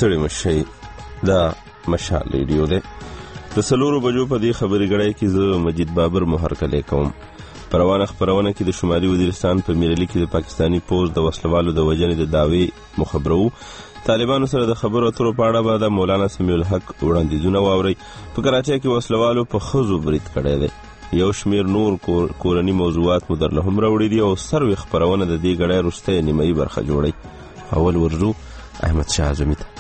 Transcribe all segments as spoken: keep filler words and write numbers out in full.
ستړي مشئ. دا مشال ریډیو دی. د څلورو بجو په دې خبرې غړی کې زه مجید بابر مهرکلی کوم. په روانه خپرونه کې د شمالي وزیرستان په میرلي کې د پاکستاني پوځ د وسلوالو د وژنې د دعوې مخبرو. طالبانو سره د خبرو اترو په اړه به د مولانا سمیع الحق وړاندیزونه واورئ. په کراچۍ کې وسلوالو په ښځو برید کړی دی. یو شمیر نور کورني موضوعات مو درله هم راوړي دي او سروي خپرونه د دې غړی وروستۍ نیمایي برخه جوړی. اول ورځو احمد شاه اعظمي ته.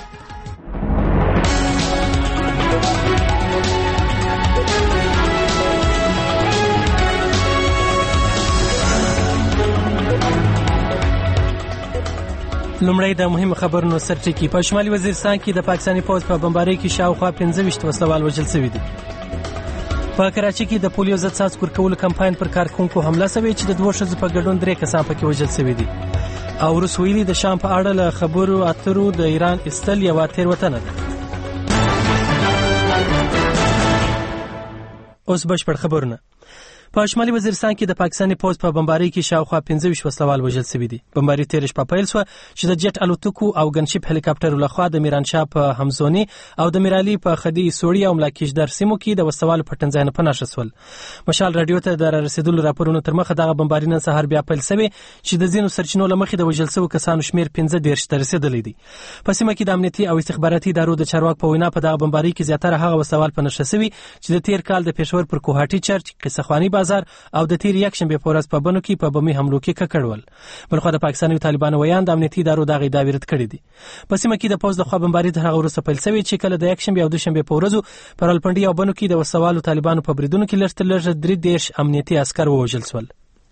لومړی د مهمو خبرونو سرټکی. په شمالي وزیرستان کې د پاکستاني پوځ په بمبارۍ کې شاوخوا پنځه ویشت وسلوال وژل شوي دي. په کراچۍ کې د پولیو ضد څاڅکي ورکولو کمپاین پر کارکونکو حمله شوې چې د دوه ښځو په ګډون درې کسان پکې وژل شوي دي. او روس ویلي د شام په اړه له خبرو اترو د ایران ایستل یوه تېروتنه ده. اوس بشپړ خبرونه. په شمالي وزیرستان کې د پاکستاني پوځ په بمبارۍ کې شاوخوا پنځه ویشت وسلوال وژل شوي دي. بمبارۍ تېره شپه پیل شوه چې د جټ الوتکو او ګنشپ هلیکاپټرو لخوا د میرانشاه په همزوني او د میرالي په خدي سوړي او ملاکشدر سیمو کې د وسلوالو پټنځایونه په نښه شول. مشال رادیو ته د رسیدلو راپورونو تر مخه دغه بمبارۍ نن سهار بیا پیل شوې چې د ځینو سرچینو له مخې د وژل شوو کسانو شمېر پنځه دېرش ته رسېدلی دی. په سیمه کې د امنیتي او استخباراتي ادارو د چارواکو په وینا په دغه بمبارۍ کې زیاتره هغه وسلوال په نښه شوي چې د تېر کال د پېښور پر کوهاټي چرچ، قصهخواني بازار او د تیر یکشنبه په ورځ په بنو کې په بمي حملو کې ککړول. بلخو د پاکستاني طالبانو ویان د امنیتي ادارو دغه ادعاوې رد کړې دي. په سیمه کې د پوځ لخوا بمبارۍ تر هغه وروسته پیل شوې چې کله د یکشنبه او دوشنبه په ورځو په رالپنډي او بنو کې د وسوالو طالبانو په بریدونو کې لږ تر لږه درې دېرش امنیتي عسکر ووژل شول.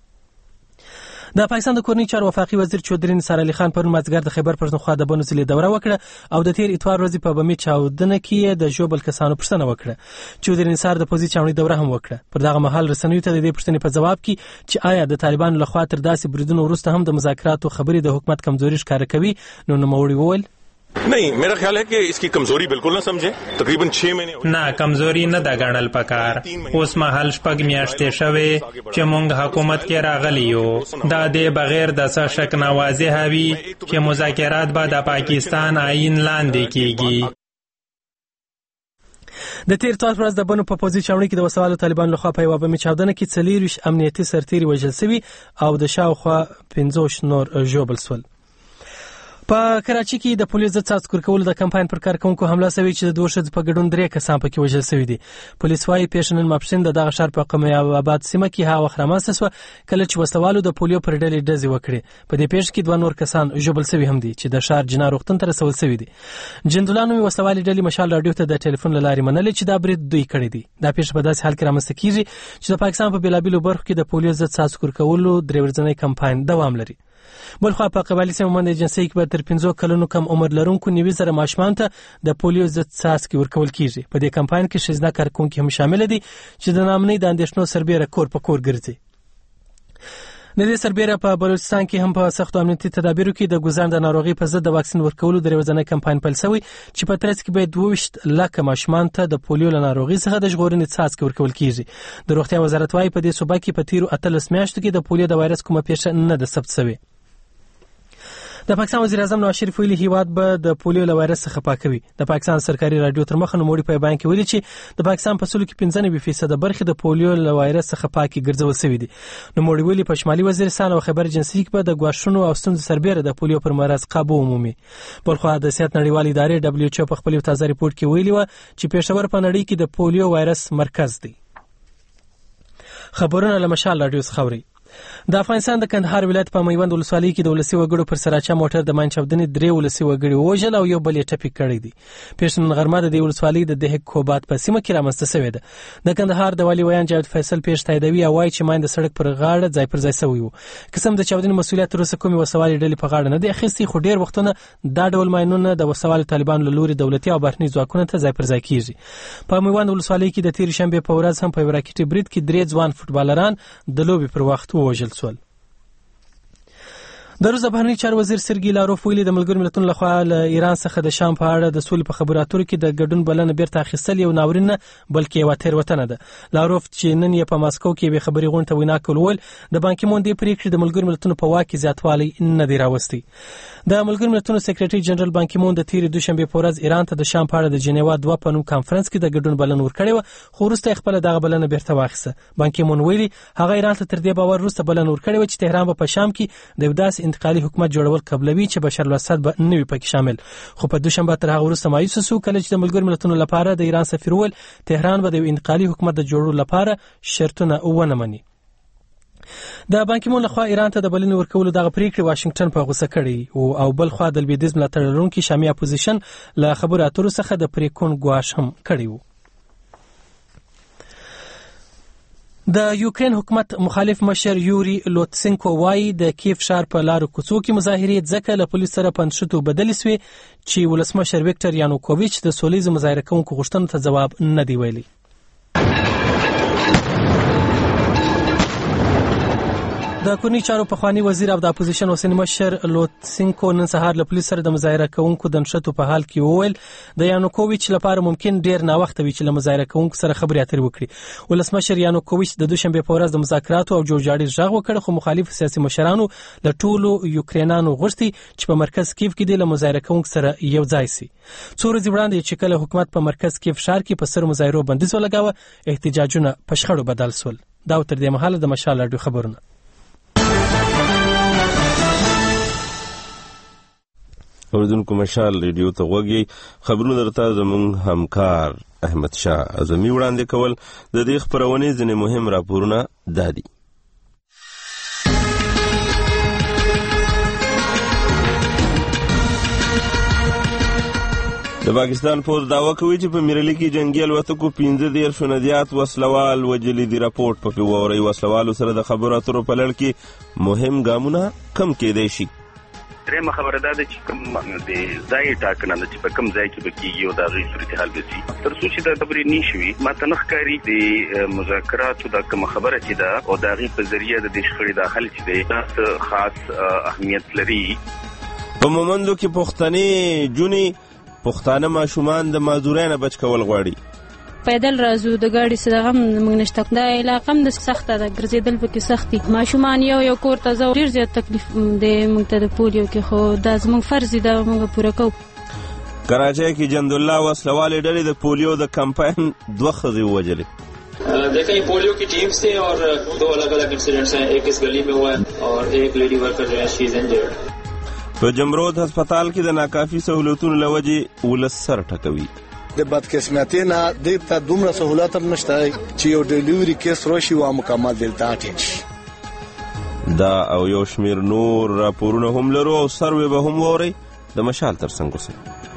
د پاکستان د کورني چارو وفاقي وزیر چودري نثار علي خان پرون مازدیګر د خیبر پښتونخوا د بنو ضلع دوره وکړه او د تیر اتوار ورځې په بمي چاودنه کې د ژوبل کسانو پوښتنه وکړه. چودري نثار د پوځي چاودنې دوره هم وکړه. پر دغه مهال رسنیو ته د دې پوښتنې په جواب کې چې آیا د طالبانو لخوا تر داسې بریدونو وروسته هم د مذاکراتو خبرې د حکومت کمزوري ښکاره کوي، نو نوموړي وویل नहीं, मेरा ख्याल है कि इसकी कमजोरी बिल्कुल ना समझे. तकरीबन छह महीने ना कमजोरी न दा गणल पकार. اوس مهال شپږ میاشتې شوې چې موږ حکومت کې راغلی یو. دا د بغیر د څه شک نه واضح وي چې مذاکرات به د پاکستان آئین لاندې کیږي. د تیر اتوار ورځ د بنو په پوځي چاودنه کې د وسوالو طالبانو لخوا په یوه بمي چاودنه کې څلور ویشت امنیتي سرتیري وژل شوي او د شاوخوا پنځوس نور ژوبل شول. په کراچۍ کې د پولیس ضد څاڅکي ورکولو د کمپاین پر کارکونکو حمله شوې چې د دوه ښځو په ګډون درې کسان پکې وژل شوي دي. پولیس وايي پیښه نن ماپښین د دغه ښار په قمه آباد سیمه کې هغه وخت رامنځته شوه کله چې وسلوالو د پولیو پر ډلې ډزې وکړې. په دې پیښه کې دوه نور کسان ژوبل شوي هم دي چې د ښار جنا روغتون ته رسول شوي دي. جندولانو وسلوالي ډلې مشال رادیو ته د ټلیفون له لارې منلې چې دا برید دوی کړی دی. دا پیښه په داسې حال کې رامنځته کیږي چې د پاکستان په بېلابېلو برخو کې د پولیو ضد څاڅکي ورکولو درې ورځنی کمپاین دوام لري. بلخوا په قبایلي سیمه باندې ایجنسۍ کې به تر پنځو کلونو کم عمر لرونکو نوي زره ماشومانو ته د پولیو ضد څاڅکي ورکول کیږي. په دې کمپاین کې ښځینه کارکونکي هم شامل دي چې د ناامنۍ د اندېښنو سربیره کور په کور ګرځي. د دې سربیره په بلوچستان کې هم په سختو امنیتي تدابیرو کې د ګوزان د ناروغۍ په ضد د واکسین ورکولو درې ورځنی کمپاین پیل شوی چې په ترڅ کې به دوه ویشت لکه ماشومان ته د پولیو له ناروغۍ څخه د ژغورنې څاڅکي ورکول کیږي. د روغتیا وزارت وايي په دې صوبه کې په تیرو اتلس میاشتو کې د پولیو د وایرس کومه پیښه نه ده ثبت شوې. د پاکستان وزیر اعظم نواز شریف ویلي هیواد به د پولیو له وایرس څخه پاکوي. د پاکستان سرکاري رادیو تر مخه نوموړي په بیان کې ویلي چې د پاکستان په سلو کې پنځه نوي فیصده برخې د پولیو له وایرس څخه پاکي ګرځول شوي دي. نوموړي ویلي په شمالي وزیرستان او خیبر ایجنسۍ کې به د ګواښونو او ستونزو سربیره د پولیو پر مرض قابو عمومي. بلخوا د صحت نړیوالې ادارې دبلیو ایچ او په خپل تازه ریپورت کې ویلي و چې پېښور په نړۍ کې د پولیو وایرس مرکز دی. خبرونه له مشال رادیو څخه اوري. د افغانستان د کندهار ولایت په میوند ولسوالۍ کې د ولسي وګړو پر سراچا موټر د ماین چاودنې درې ولسي وګړي ووژل او یو بل یې ټپي کړی دی. پیښه نن غرمه د دې ولسوالۍ د دهک کوبات په سیمه کې رامنځته شوې ده. د کندهار د والي ویان جاوید فیصل پیښه تاییدوي او وایي چې ماین د سړک پر غاړه ځای پر ځای شوی و. قسم د چاودنې مسؤلیت تر اوسه کومې وسوالۍ ډلې په غاړه نه دی اخیستی، خو ډېر وختونه دا ډول ماینونه د وسوالو طالبانو له لوري دولتي او بهرني ځواکونو ته ځای پر ځای کیږي. په میوند ولسوالۍ کې د تېرې شنبې په ورځ هم په یو راکټي برید کې درې ځوان فوټبالران د لوبې پر وخت ووژل شول. د روس بهرنی چارو وزیر سرګی لاروف ویلي د ملګرو ملتونو لخوا له ایران څخه د شام په اړه د سولې په خبرو اترو کې د ګډون بلنه بیرته اخیستل یو ناورین نه بلکې یوه تېروتنه ده. لاروف چې نن یې په ماسکو کې یوې خبري غونډې ته وینا کول ویل د بانکي مون دې پریکړې د ملګرو ملتونو په واک کې زیاتوالی نه دی راوستی. د ملګرو ملتونو سکریټري جنرال بانکي مون د تیرې دوشنبه په ورځ ایران ته د شام په اړه د جنیوا دوه په نوم کانفرنس کې د ګډون بلنه ورکړې و، خو وروسته خپل دغه بلنه بیرته واخیسته. بانکي مون ویلي هغه ایران ته تر دې باور وروسته بلنه ورکړې و چې تهران به په شام کې د یو داسې انتقالي حکومت جوړول قبلوي چې بشار الاسد به نه وي پکې شامل. خو په دوشنبه تر هغه وروسته مایوس شو کله چې د ملګرو ملتونو لپاره د ایران سفیر ول تهران به د انتقالي حکومت د جوړولو لپاره شرطونه ونه مني. د بانکي مون لخوا ایران ته د بلنې ورکولو دغه پریکړه واشنگټن په غوسه کړي او بل خوا د لویدیځ ملاتړ لرونکي شامي اپوزیشن له خبرو اترو څخه د پریکون ګواښ هم کړی و. د یوکرين حکومت مخالف مشر یوري لوتسنکو وايي د کیف ښار په لارو کوڅو کې مظاهرې ځکه له پولیس سره پنځشتو بدلې سوې چې ولسمشر ویکټور یانوکوویچ د سولېز مظاهره کوونکو غوښتنو ته ځواب نه دی ویلي. د کورني چارو پخوانی وزیر او د اپوزیشن اوسنی مشر لوتسنکو نن سهار له پولیس سره د مظاهره کوونکو د نښتو په حال کې وویل د یانوکوویچ لپاره ممکن ډیر ناوخته وي چې له مظاهره کوونکو سره خبرې اترې وکړي. ولسمشر یانوکوویچ د دوشنبه په ورځ د مذاکراتو او جوړجاړي غږ وکړ، خو مخالف سیاسي مشرانو له ټولو یوکرینانو غوښتي چې په مرکز کیف کې د مظاهره کوونکو سره یو ځای شي. څو ورځې وړاندې چې کله حکومت په مرکز کیف ښار کې په سر مظاهرو بندیز ولګاوه، احتجاجونه په شخړو بدل شول. دا تر دې مهاله د مشال راډیو خبرونه. اوریدونکو مشال ریډیو ته غوږی خبرونه درته زموږ همکار احمد شاه اعظمي وړاندې کول. د دې خبرونې ځینې مهم راپورونه دادي. د پاکستان پوز دعوه کوي چې په میرلي کې جنگي الوتکو پنځه دېرش نظیات وسلوال وجلي دي. راپورټ په فبروري وسلوالو سره د خبرو اترو په لړ کې مهم ګامونه کم کېدای شي. درېمه خبره دا ده چې کوم د ځای ټاکنه ده چې په کوم ځای کې به کېږي او د هغې صورتحال به شي. تر څو چې دا خبرې نه شوي، ماته نه ښکاري د مذاکراتو دا کومه خبره چې ده او د هغې په ذریعه د دې شخړې دا حل چې دی دا څه خاص اهمیت لري. په مومندو کې پښتنې جونې پښتانه ماشومان د مازدورۍ نه بچ کول غواړي. پیدل راځو د ګاډي سره هم موږ نشته. دا علاقه هم د سخته ده، ګرځېدل پکې سخت دي. ماشومان یو یو کور ته ځو، ډېر زیات تکلیف دی موږ ته د پولیو کې، خو دا زموږ فرض دی، دا موږ پوره کوو. کراچۍ کې جندالله وسلوالې ډلې د پولیو د کمپاین دوه ښځې ووژلې. دیکھیں یہ پولیو کی ٹیم سے اور دو الگ الگ انسیڈنٹس ہیں، ایک اس گلی میں ہوا ہے اور ایک لیڈی ورکر جو ہے شی از انجرڈ. په جمرود هسپتال کې د ناکافي سہولتونو له وجې ولس سر ټکوي. د بدقسمتۍ نه دې ته دومره سهولت هم نشته چې یو ډیلیوري کیس راشي او مکمل دلته اټین شي. دا او یو شمیر نور راپورونه هم لرو او سروې به هم وورئ. د مشال تر څنګ اوسئ.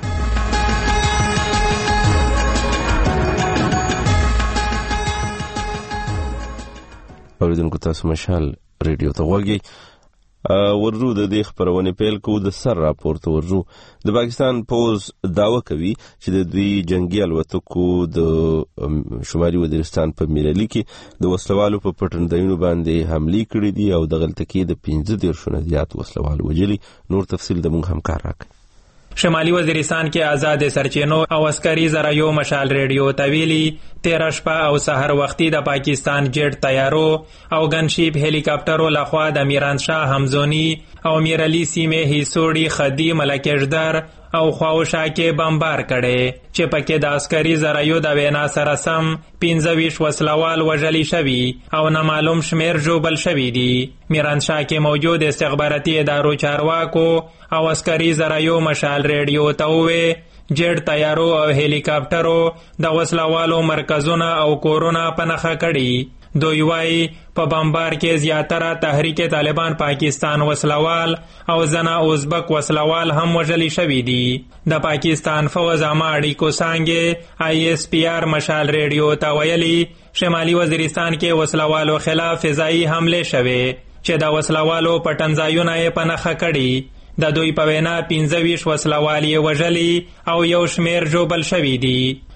اوریدونکو تاسو مشال ریډیو ته غوږی. ورجو د دې خبرونې پیل کوو. د سر راپور ته ورجو. د پاکستان پوز دعوه کوي چې د دوی جنگي الوتکو د شمالي وزیرستان په میرلي کې د وسلوالو په پټنځایونو باندې حملې کړې دي او د غلطکې د پنځه دېرش نه زیات وسلوال وژلي. نور تفصیل د موږ همکار راکړي. شمالي وزیرستان کې آزاد سرچینو او عسکري ذرایعو مشال ریډیو تویلی تیره شپه او سحر وختي د پاکستان جیټ طیارو او ګنشیپ هلیکاپټرو لخوا د میرانشاه همزونی او میرعلی سیمې هیسوړي خدي ملکشدر او خواوشا کې بمبار کړي چې پکې د عسکري ذرایعو د وینا سره سم پنځه ویشت وسلوال وژلي شوي او نامعلوم شمیر ژوبل شوي دي. میرانشاه کې موجود استخباراتي ادارو چارواکو او عسکري ذرایعو مشال ریډیو ته وویل جیټ طیارو او هلیکاپټرو د وسلوالو مرکزونه او کورونه په نښه کړي. دوی وایي په بمبار کې زیاتره تحریک طالبان پاکستان وسلوال او زنا ازبک وسلوال هم وژلي شوي دي. د پاکستان فوز عامه اړیکو څانګې آی ایس پی آر مشال ریډیو ته ویلي شمالي وزیرستان کې وسلوالو خلاف فضایي حملې شوې چې د وسلوالو پټنځایونه یې په نښه کړي. د دوی په وینا پنځه ویشت وسلوال یې وژلي او یو شمیر ژوبل شوي دي.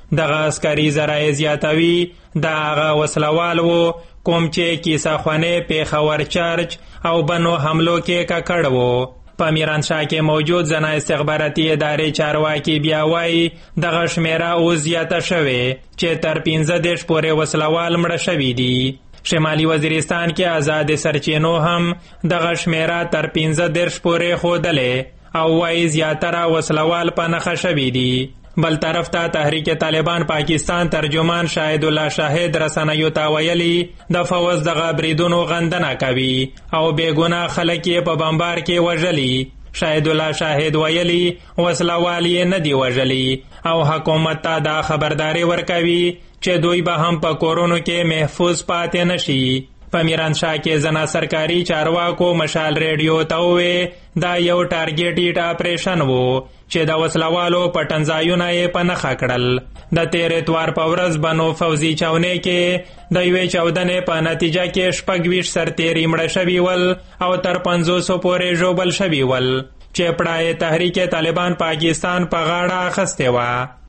دغه عسکري ذرایع زیاتوي دا هغه وسلوال وو کوم چې کیسه خوانې پیښور چرچ او بنو حملو کې ککړ وو. په میرانشاه کې موجود زنا استخباراتي ادارې چارواکي بیا وایي دغه شمیره اوس زیاته شوې چې تر پنځه دېرش پورې وسلوال مړه شوي دي. شمالي وزیرستان کې آزاد سرچینو هم دغه شمیره تر پنځه دېرش پورې ښودلې او وایي زیاتره وسلوال په نښه شوي دي. بل طرف ته تحریک طالبان پاکستان ترجمان شاهد الله شاهد رسنیو ته ویلي د فوز دغه بریدونو غندنه کوي او بېګناه خلک یې په بمبار کې وژلي. شاهد الله شاهد ویلي وسلوال یې نه دي وژلي او حکومت ته دا خبرداري ورکوي چې دوی به هم په کورونو کې محفوظ پاتې نشي. په میرانشاه کې زنا سرکاري چارواکو مشال ریډیو ته وویل دا یو ټارګېټډ اپریشن وو چې د وسلوالو پټنځایونه یې په نښه کړل. د تېر اتوار په ورځ بنو فوزي چاونې کې د یوې چاودنې په نتیجه کې شپږ ویشت سرتېري مړه شوي ول او تر پنځوسو پورې ژوبل شوي ول چې پړه تحریک طالبان پاکستان په غاړه اخیستې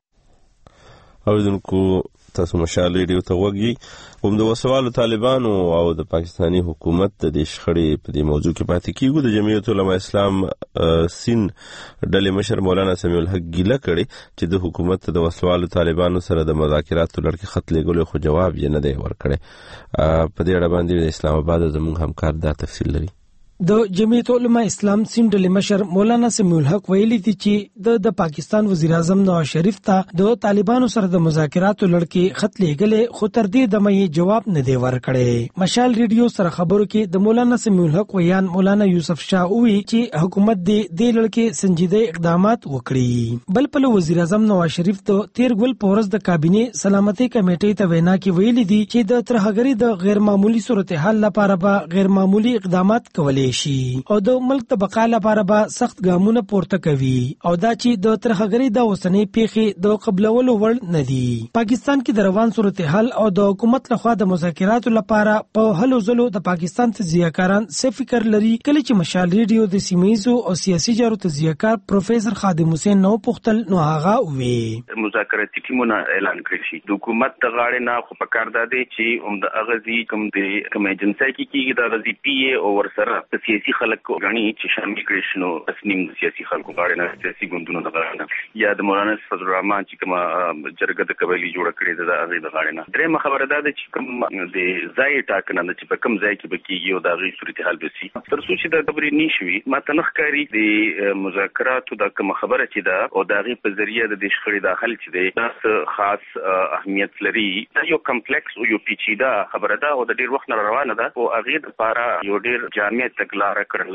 وه. اوریدونکو تاسو مشال ریډیو ته وګورئ. کوم د وسوالو طالبانو او د پاکستانی حکومت د دې شخړې په دې موضوع کې پاتې کیږو. د جمعیت علماء اسلام سین ډلې مشر مولانا سمیع الحق ګیله کړې چې د حکومت د وسوالو طالبانو سره د مذاکراتو لړ کې خط لیږلو خو جواب یې نه دی ورکړی. په دې اړه باندې د اسلام آباد زموږ همکار دا تفصیل لري. د جمعیت علماء اسلام سین ډلې مشر مولانا سمیع الحق ویلي دي چې د د پاکستان وزیر اعظم نواز شریف ته د طالبانو سره د مذاکراتو لړ کې خط لیږلی خو تر دې دمه یې جواب نه دی ورکړی. مشال ریډیو سره خبرو کې د مولانا سمیع الحق ویان مولانا یوسف شاه ووی چې حکومت دې دې لړ کې سنجیده اقدامات وکړي. بل پلو وزیر اعظم نواز شریف ته تیر ګل په ورځ د کابینې سلامتي کمیټې ته وینا کې ویلي دي چې د ترهګرۍ د غیر معمولی صورتحال لپاره به غیر معمولی اقدامات کولی شي او د ملک د بقا لپاره به سخت ګامونه پورته کوي او دا چې د ترهګرۍ د اوسنۍ پیښې د قبلولو وړ نه دي. پاکستان کې د روان صورتحال او د حکومت لخوا د مذاکراتو لپاره په هلو ځلو د پاکستان تجزیه‌کاران څه فکر لري. کله چې مشال ریډیو د سیمه‌یزو او سیاسي چارو تجزیه‌کار پروفیسور خادم حسین نو پختل نو هغه وی مذاکراتي ټیمونه اعلان کړی شي. د حکومت د غاړې نه خو پکار ده چې هم د اغازي کوم د کوم ایجنسۍ کې کېږي د اغازي پی ای او ورسره سیاسي خلک غني چې شامل کړي شنو تسنیم سیاسي خلکو غاړه نه سیاسي ګوندونو د غاړه نه یا د مولانا فضل الرحمن چې کوم جرګه د قبایلی جوړ کړي د هغه د غاړه نه. درېمه خبره ده چې کوم د ځای ټاکنه چې په کوم ځای کې بکیږي او د هغه صورتحال به سي تر څو چې د خبرې نشوي ما تنخکاری د مذاکراتو د کوم خبره چې ده او د هغه په ذریعہ د شخړې د حل چې ده تاسو خاص اهمیت لري. دا یو کمپلیکس او یو پیچیده خبره ده او د ډیر وخت نه روانه ده او هغه لپاره یو ډیر جامع تګلاره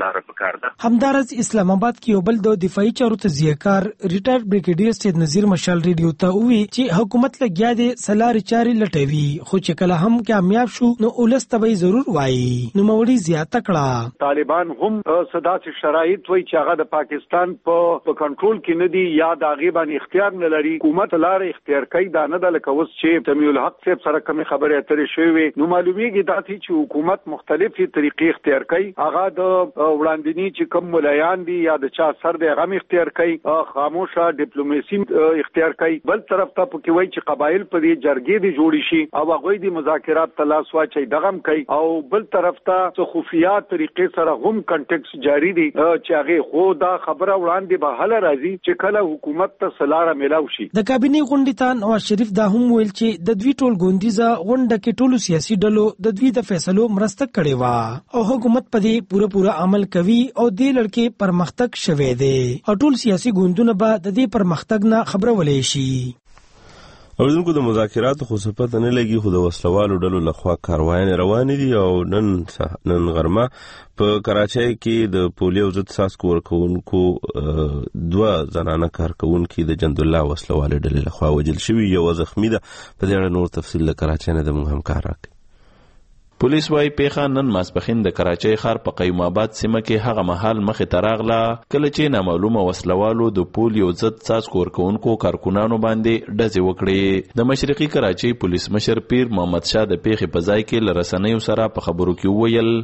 همدارز اسلام آباد کې یو بل د دفاعي چارو تجزیه‌کار ریټایر بریګیډیر سید نذیر مشال ریډیو ته وی چې حکومت لګیا دي سلاري چاري لټوي خو چې کله هم کامیاب شو نو اولس تبي ضرور وایي نو موري زیاته کړه. طالبان هم صدات شرایط وای چې هغه د پاکستان په کنټرول کې نه دي یا د غیبان اختیار نه لري. حکومت لار اختیار کوي دا نه د لکوس چې سمیع الحق صاحب سره کوم خبره اترې شوی نو معلومیږي دا چې حکومت مختلفي طریقې اختیار کوي. هغه د وړاندینی چې کوم ملایان دي یا د چا سر د غم اختیار کوي خاموشه ډیپلوماسي اختیار کوي. بل طرف ته پکې وایي چې قبایل په دې جرګې دي جوړی شي او هغه د مذاکرات تلاش واچي دغم کوي او بل طرف ته خفیا طریقې سره هم کنټیکس جاری دي چې هغه خو دا خبره وړاندې به حل راځي چې کله حکومت ته سلاره ملاو شي. د کابینې غونډې ته نواز شریف دا هم ویل چې د دوی ټول ګوندیزه غونډه کې ټولو سیاسي ډلو د دوی د فیصلو مرسته کړې و او حکومت په دې پوره پوره عمل کوي او دې لړکې پرمختګ شوه دی او ټول سیاسي ګوندونه به د دې پرمختګ نه خبرولې شي. اوریدونکو د مذاکراتو خو څه پته نه لګي خو د وسلوالو ډلو لخوا کاروایانې روانې دي او نن نن غرمه په کراچۍ کې د پولیو ضد څاڅکو ورکوونکو دوه زنانه کارکوونکي د جند الله وسلوالې ډلې لخوا وژل شوي یو زخمي ده. په دې اړه نور تفصیل له کراچۍ نه زموږ همکار راکړي. پولیس وايي پیښه نن ماسپښین د کراچۍ ښار په قیوم آباد سیمه کې هغه مهال مخې ته راغله کله چې نامعلومه وسلوالو د پولیو ضد څاڅکو ورکوونکو کارکونانو باندې ډزې وکړې. د مشرقي کراچۍ پولیس مشر پیر محمد شاه د پیښې په ځای کې له رسنیو سره په خبرو کې وویل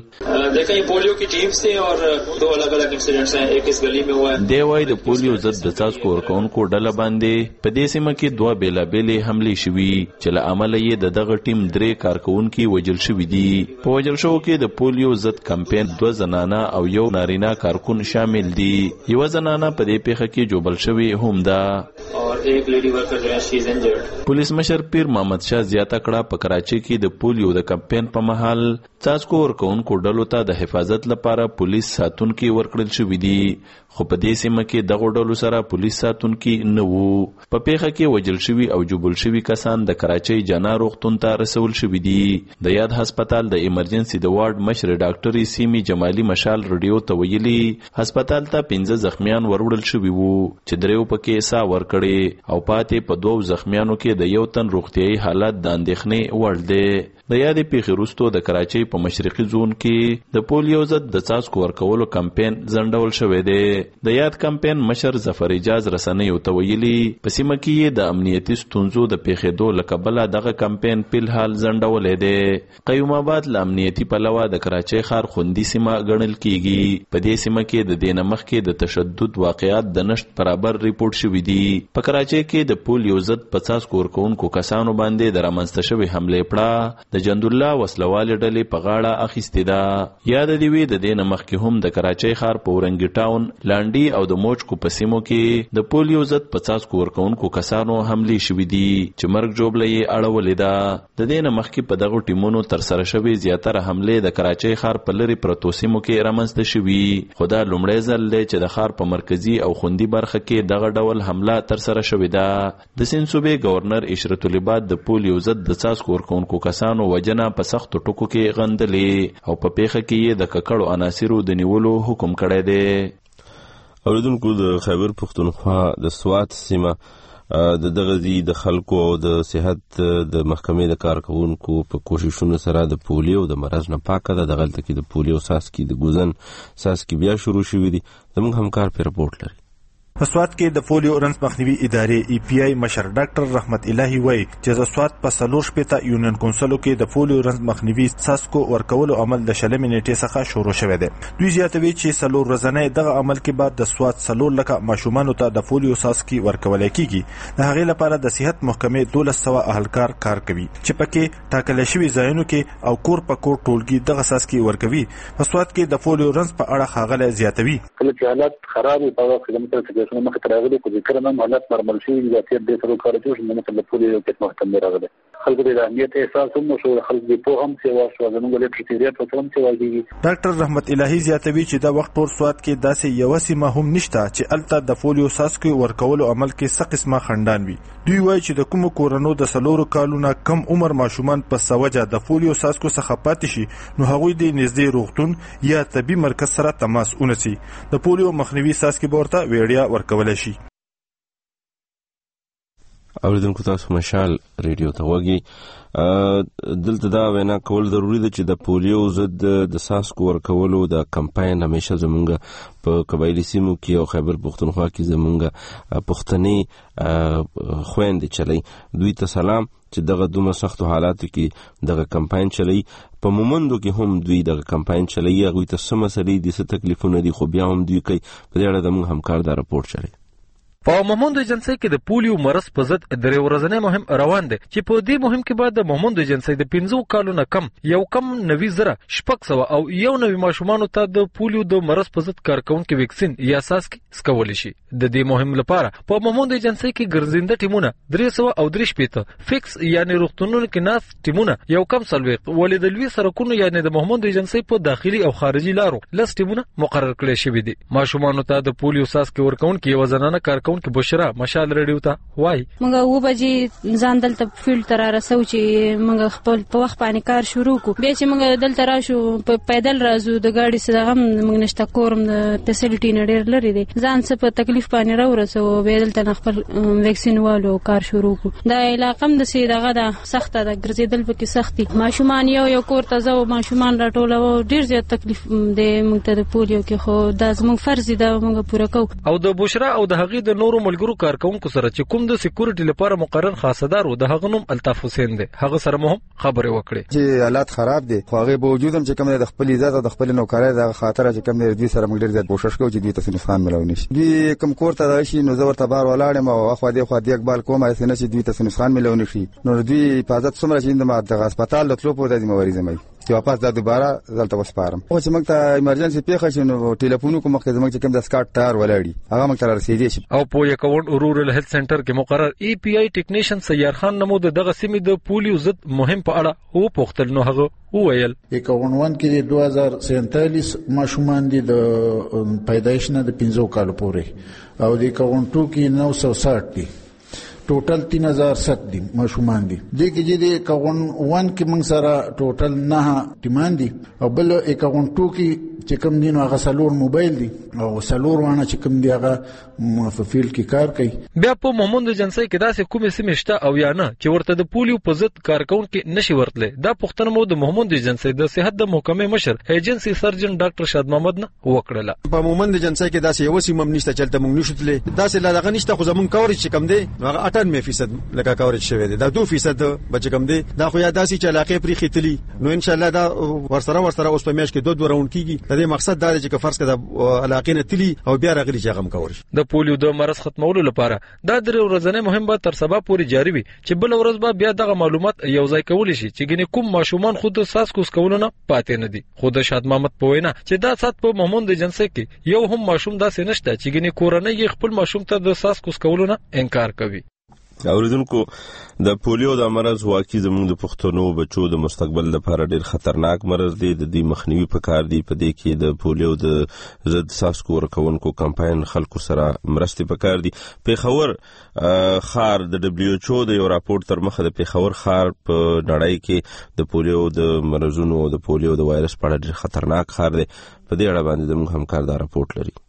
देखें ये पोलियो की टीम से और दो अलग अलग इंसिडेंट्स हैं, एक इस गली में हुआ है। دی وای د پولیو ضد د څاڅکو ورکوونکو ډله باندې په دې سیمه کې دوه بېلابېلې حملې شوي چې له امله یې د دغه ټیم درې کارکوونکي وژل شوي دي. په وژل شوو کې د پولیو ضد کمپین دوه زنانه او یو نارینه کارکون شامل دي. یوه زنانه په دې پیښه کې جوبل شوې هم ده. اور ایک لیڈی ورکر جو ہے شی از انجرڈ. پولیس مشر پیر محمد شاه زیاته کړه په کراچۍ کې د پولیو د کمپین په مهال څاڅکو ورکوونکو ډلو ته د حفاظت لپاره پولیس ساتونکي ورکړل شوي دي، خو په دې سیمه کې دغو ډلو سره پولیس ساتونکي نه وو. په پیښه کې وژل شوي او جوبل شوي کسان د کراچۍ جنا روغتون ته رسول شوي دي. د یاد هسپتال د ایمرجنسي د وارډ مشر ډاکټري سیمي جمالي مشال رډیو ته ویلي هسپتال ته پنځه زخمیان وروړل شوي وو چې دریو پکې ساه ورکړې او پاتې په دوو زخمیانو کې د یو تن روغتیایي حالت د اندېښنې وړ دی. د یادې پیښې وروسته د کراچۍ په مشرقي زون کې د پولیو ضد د څاڅکو ورکولو کمپین ځنډول شوی دی. د یاد کمپین مشر ظفر اجاز رسنیو ته ویلي په سیمه کې د امنیتي ستونزو د پیښېدو له کبله دغه کمپین فلحال ځنډولی دی. قیوم آباد له امنیتي پلوه د کراچۍ ښار خوندي سیمه ګڼل کیږي. په دې سیمه کې د دې نه مخکې د تشدد واقعات د نشت برابر ریپورټ شوي دي. په کراچۍ کې د پولیو ضد په څاڅکو ورکوونکو کسانو باندې د رامنځته شوې حملې پړه د جندالله وسلوالې ډلې په غاړه اخیستې ده. یاد دې وي د دې نه مخکې هم د کراچۍ ښار په ورنګي ټاون، لانډي او د موچکو په سیمو کې د پولیو ضد په څاڅکو ورکوونکو کسانو حملې شوي دي چې مرګ ژوبله یې اړولې ده. د دې نه مخکې په دغو ټیمونو ترسره شوې زیاتره حملې د کراچۍ ښار په لرې پرتو سیمو کې رامنځته شوي، خو دا لومړی ځل دی چې د ښار په مرکزي او خوندي برخه کې دغه ډول حمله ترسره شوې ده. د سیند صوبې گورنر اشرت العباد د پولیو ضد د څاڅکو ورکوونکو کسانو وجنه په سختو ټکو کې غندلې او په پیښه کې یې د ککړو عناصرو د نیولو حکم کړی دی. اوریدونکو د خیبر پښتونخوا د سوات سیمه د دغه ځای د خلکو او د صحت د محکمې د کارکوونکو په کوششونو سره د پولیو د مرض نه پاکه ده. دغلته کې د پولیو څاڅکي د ګوزن څاڅکي بیا شروع شوي دي. زموږ همکار پې رپورټ لري. په سوات کې د پولیو رنځ مخنیوي ادارې ای پی آی مشر ډاکټر رحمت الهی وایي چې د سوات په څلور شپېته یونین کونسلو کې د پولیو رنځ مخنیوي څاڅکو ورکولو عمل د شلمې نیټې څخه شروع شوی دی. دوی زیاتوي چې څلور ورځنی دغه عمل کې بعد د سوات څلور لکه ماشومانو ته د پولیو څاڅکي ورکولی کیږي. د هغې لپاره د صحت محکمې دولس سوه اهلکار کار کوي چې پکې ټاکلی شوي ځایونو کې او کور په کور ټولګي دغه څاڅکي ورکوي. په سوات کې د پولیو رنځ په اړه ښاغلی زیاتوي کله چې حالات خراب وي په وخت کې د مخ ته راغلي خو ذکر نه حالات نورمال شي د تیر د سره کار جوړ نه مثلا پولیو کې محکم راغلي. خلکو د اهمیت احساس هم شو، خلکو په هم څه واسو زموږ له پریټیریات په هم څه واجبي. ډاکټر رحمت الهی زیاتوي چې دا وخت ټول سوات کې داسې یو سیمه هم نشته چې الته د پولیو څاڅکي ورکولو عمل کې څه قسمه خندان وي. دوی وایي چې د کوم کورونو د سلورو کالونو کم عمر ماشومان په سوجه د پولیو څاڅکو څخه پاتې شي نو هغوی د نږدې روغتون یا طبي مرکز سره تماس ونیسي. د پولیو مخنیوي څاڅکي به ورته ویډیا ورکولی شي. اوریدونکو تاسو مشال ریډیو ته وږي. دلته دا وینا کول ضروري ده چې د پولیو ضد د څاڅکو ورکولو د کمپاین همیشه زمونږ په قبایلي سیمو کې او خیبر پښتونخوا کې زمونږ پښتني خویندې چلی. دوی ته سلام چې دغه دومره سختو حالاتو کې دغه کمپاین چلی. په مومندو کې هم دوی دغه کمپاین چلی. هغوی ته څه مسلې دي، څه تکلیفونه دي، خو بیا هم دوی کوي. په دې اړه زموږ همکار دا رپورټ چلی. په مومند ایجنسی کې د پولیو مرض په ضد درې ورځنی مهم روان دی چې په دې مهم کې بعد د مومند ایجنسی د پنځو کالو نه کم یو کم نوي زره شپږ سوه او یو نوي ماشومانو ته د پولیو د مرض په ضد کارکوونکي ویکسین یا څاڅکي څکولی شي. د دې مهم لپاره په مومند ایجنسی کې ګرځنده ټیمونه درې سوه او درې شپېته فکس یعنې روغتونونو کې ناست ټیمونه یو کم څلوېښت ولې د لوی سرکونو یعنې د مومند ایجنسی په داخلي او خارجي لارو لس ټیمونه مقرر کړی شوي دي. ماشومانو ته د پولیو څاڅکي ورکوونکي یوه زنانه کارکوونکي بشرا مشال ریډیو ته وایي موږ اوه بجې ځان دلته فیلډ ته را رسو چې موږ خپل په وخت باندې کار شروع کړو. بیا چې موږ دلته راشو په پیدل راځو د ګاډي څه دغه هم موږ نشته، کور هم د فیسیلیټي نه ډېر لرې دی. ځان څه په تکلیف باندې راورسوو بیا دلته نه خپل ویکسین والو کار شروع کړو. دا علاقه هم داسې دغه ده سخته ده، ګرځېدل پکې سخت دي. ماشومان یو یو کور ته ځو ماشومان راټولوو، ډېر زیات تکلیف دی موږ ته د پولیو کې، خو دا زموږ فرض دی دا موږ پوره کوو. او د بشرا او د هغې د نورو ملګرو کارکونکو سره چې کوم د سکیورټي لپاره مقرر خاصدار و د هغه نوم الطاف حسین دی هغه سره مهم خبرې وکړې چې حالات خراب دي خو هغه باوجود هم چې کوم د خپل عزت او د خپل نوکرۍ د خاطر چې کوم د دوی سره موږ ډېر زیات کوشش کوو چې دوی ته نقصان ملو نشي دوی کوم کور ته راشي نو زه ورته بار ولاړم او خو دې خو دې اقبال کوم چې نه چې دوی ته نقصان ملو نشي نو دوی حفاظت څومره چې د هسپتال د تلو په د مواري زمي چې واپس دا دوباره دلته وسپارم او چې موږ ته ایمرجنسي پیښه شي نو ټلیفون کوم مخکې زموږ چې کوم د سکاټ ټار ولاړی هغه موږ ته رسیدي شي او په یکون رورل هیلث سنټر کې مقرر ای پی آی ټیکنیشن سیار خان نمو دغه سیمې د پولیو ضد مهم په اړه او پوښتل نو هغه وویل یکون کې دوه هزار سینتالیس ماشومان دي د پیدایش نه د پنځو کالو پورې او د یکون کې نو سو ساठ دي ټوټل تین هزار ست دي ماشومان دي د کې چې د کون ون کې موږ سره ټوټل نه ټیمان دي او بل یکون کې چې کوم دین هغه سلور موبایل دي او سلور وانه چې کوم دی هغه په فیلډ کې کار کوي بیا په مومند جنسي کې داسې کومې سیمې شته او یا نه چې ورته د پولیو په ضد کارکونکو نشي ورتلې دا پوښتنه مو د مومند جنسي د صحت د محکمې مشر ایجنسی سرجن ډاکټر شاد محمد نه وکړه په مومند جنسي کې داسې یو سیمه نشته چې تل موږ نشوتلې داسې لا دغه نشته خو زمون کورج چې کم دی هغه اټنوي فیصد لکه کورج شوی دی دا دوه فیصد بچ کم دی دا خو یا داسې چې علاقې پرې خېتلی نو ان شاء الله دا ورسره ورسره اوس په میش کې دوه دوه راوند کیږي د دې مقصد دا دی چې فرض کړه علاقې نه تلی او بیا راغلي چې غم کور د پولیو د مرض ختمولو لپاره دا درې ورځې مهم به تر سبا پورې جاری وي چې بل ورځ به بیا دغه معلومات یو ځای کول شي چې ګینه کوم ماشومان خود ساس کوس کولونه پاتې نه دي خود شاد محمد پوینا چې دا سات په مومند جنسي کې یو هم ماشوم داسې نشته چې ګینه کورنۍ خپل ماشوم ته د ساس کوس کولونه انکار کوي اوریدونکو د پولیو د مرض واقعي زموږ د پښتنو بچو د مستقبل لپاره ډیر خطرناک مرض دی د دې مخنیوي پکار دی په دې کې د پولیو د ضد ساسکو ورکوونکو کمپاین خلکو سره مرستې پکار دي پیښور خار د دبليو ایچ او د یو راپورټ تر مخه د پیښور خار په نړۍ کې د پولیو د مرزونو او د پولیو د وایرس په اړه ډیر خطرناک خار دی په دې اړه باندې زموږ همکار دا راپورټ لري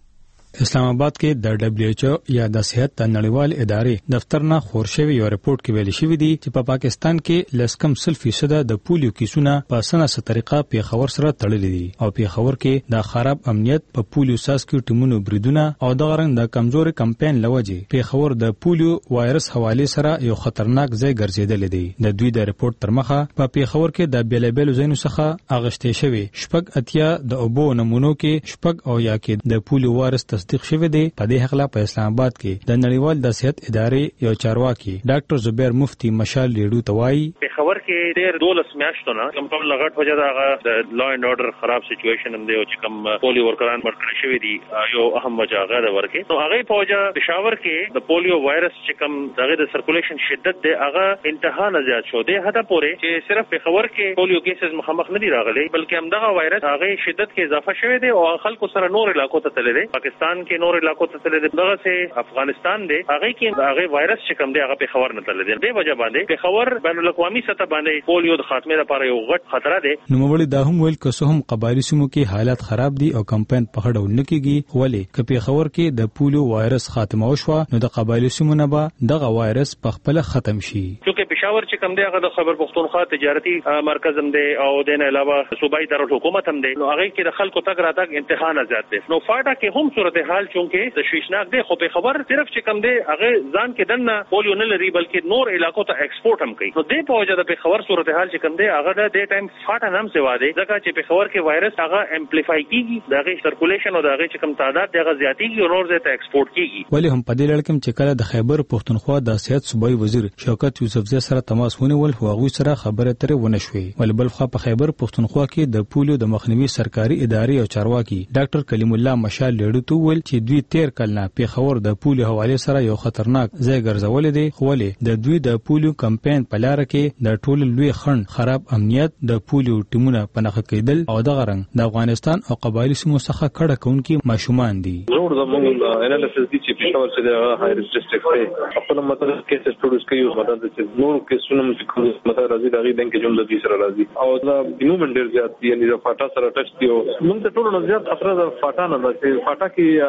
اسلام آباد کې د دبليو ایچ او یا د صحت نړیوال ادارې دفتر نه خور شوی یو رپورت کې ویل شوی دی چې په پا پاکستان کې لسکم سل فیصد د پولیو کیسونه په سناسه طریقه پیښور سره تړلي دي او پیښور کې د خراب امنیت په پولیو ساسکو ټیمونو بریدونه او د غرنګ د کمزوري کمپاین لوجه پیښور د پولیو وایرس حواله سره یو خطرناک ځای ګرځیدل دي د دوی د رپورت تر مخه په پیښور کې د بیلابل زینو څخه اغشته شوی شپږ اتیا د اوبو نمونو کې شپږ او یا کې د پولیو وایرس تصدیق شوی دی په دې حق لا په اسلام آباد کې د نړیوال د صحت ادارې یو چارواکي ډاکټر زبیر مفتی مشال لیډو توای خبر کې ډېر دولس میاشتو نه کوم په لغټ وجه دا د لا اینڈ اورډر خراب سچويشن هم دی او چې کوم پولیو ورکران ورکړی شوی دی یو اهم وجه هغه ده ورکه نو هغه په وجه پېښور کې د پولیو وایرس چې کوم دغه د سرکولیشن شدت دی هغه انتها نه زیات شو دی هدا پورې چې صرف پېښور کې پولیو کیسز مخامخ نه دی راغلي بلکې هم دغه وایرس هغه شدت کې اضافه شوی دی او خلکو سره نور علاقو ته تللی دی پاکستان کې نور علاقو ته تللی دی دغه سه افغانستان دی هغه کې هغه وایرس چې کوم دی هغه پېښور نه تللی دی د وجه باندې پېښور بین الاقوامي سطح باندې پولیو د خاتمه لپاره یو غټ خطر دی نو مولوی دا هم ویل که څه هم قبایلی سیمو کې حالات خراب دي او کمپاین په هډو نه کیږي ولی که پېښور کې د پولیو وایرس خاتمه وشو نو د قبایلی سیمو نه به دغه وایرس په خپل ختم شي چې پېښور چې کوم دی هغه د خبر پښتونخوا تجارتي مرکز هم دی او د نه علاوه صوبایي دارالحکومت هم دی نو هغه کې د خلکو تک راتګ امتحان زیات دی نو فاټا کې هم صورتحال چونکه تشویشناک دی خو پېښور صرف چې کوم دی هغه ځان کې دنه پولیو نه لري بلکې نور علاقو ته ایکسپورټ هم کوي نو دې په وجه د پېښور صورتحال چې کوم دی هغه د دې ټایم فاټا نام سیوا دی ځکه چې پېښور کې وایرس هغه امپلیفای کیږي دغه سرکولیشن او دغه چې کوم تعداد دغه زیاتیږي او نور ځای ته ایکسپورټ کیږي ولی هم په دې لړ کې چې کله د خیبر پښتونخوا د صحت صوبایي وزیر شوکت یوسفزی سره تماس ونیول خو هغه سره خبره ترې ونه شوې ول بل خو په خیبر پښتونخوا کې د پولیو د مخنیوي سرکاري ادارې او چارواکي ډاکټر کلیم الله مشال لیډو تو ول چې دوی تیر کلنه پیښور د پولیو حواله سره یو خطرناک ځای ګرځول دي خو ول د دوی د پولیو کمپاین په لار کې د ټول لوی خند خراب امنیت د پولیو ټیمونه پنهخ کېدل او د غرنګ د افغانستان او قبایلی سیمو څخه کډه کونکي ماشومان دي زور زموږ انالیسس دي چې پېښور چې د هایر ډیسټریکټ دی خپل مطلب کیسز پروډوس کوي مطلب چې نور کیسونه چې مطلب راځي دغه دنګ کې جمله دي سره راځي او دا مومنت ډیر زیات دی یعنی د فاټا سره ټچ دی موږ ته ټول نه زیات خطر د فاټا نه ده چې فاټا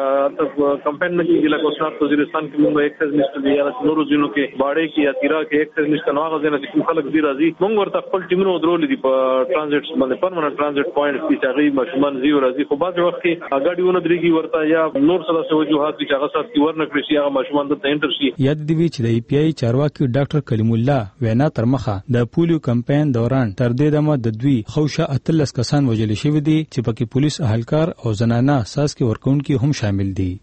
کې کمپاین نه کیږي لکه اوسات وزیرستان کې موږ ایکسایز نشته دی یا نورو ځینو کې باړې کې یا تیرا کې ایکسایز نشته نو هغه ځنه چې خلک ورځي راځي موږ ورته خپل ټیمونو درول دي په ترانزیت باندې پرمننت ترانزیت پوینټ کې چې ماشومان زی راځي خو بعض وخت کې اګاډیونه درېږي ورته یا نور سره څه وجوهات چې هغه سات کې ورنکړي شي هغه ماشومان د انټر شي. یاد دی چې د ای پی آی چارواکي ډاکټر کلیم الله وینا تر مخه د پولیو کمپاین دوران تر دې دمه د دوی خوشه اتلس کسان وژل شوی دي چې پکې پولیس اهلکار او زنانه اساس کې ورکونکي هم شامل دي.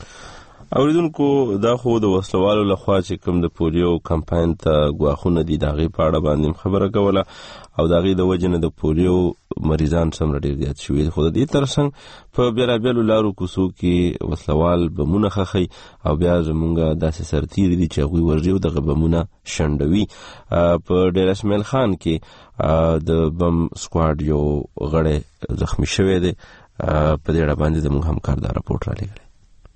اوریدونکو دا خو د وسلوالو لخوا چې کوم د پولیو کمپاین ته غواخونه دي دغه پاړه باندې خبره کوله او دغه د وجنه د پولیو مریضان سم ډیر زیات شوي خو د دې ترڅنګ په بیلابیلو لارو کوڅو کې وسلوال بمونه خخي او بیا زمونږ داسې سرتیری دي چې غوي ورجو دغه بمونه شندوي. په ډیر اسماعیل خان کې د بم سکواډ یو غړی زخمی شوی دی. په دې اړه باندې زموږ همکار دا راپورټ را لګل.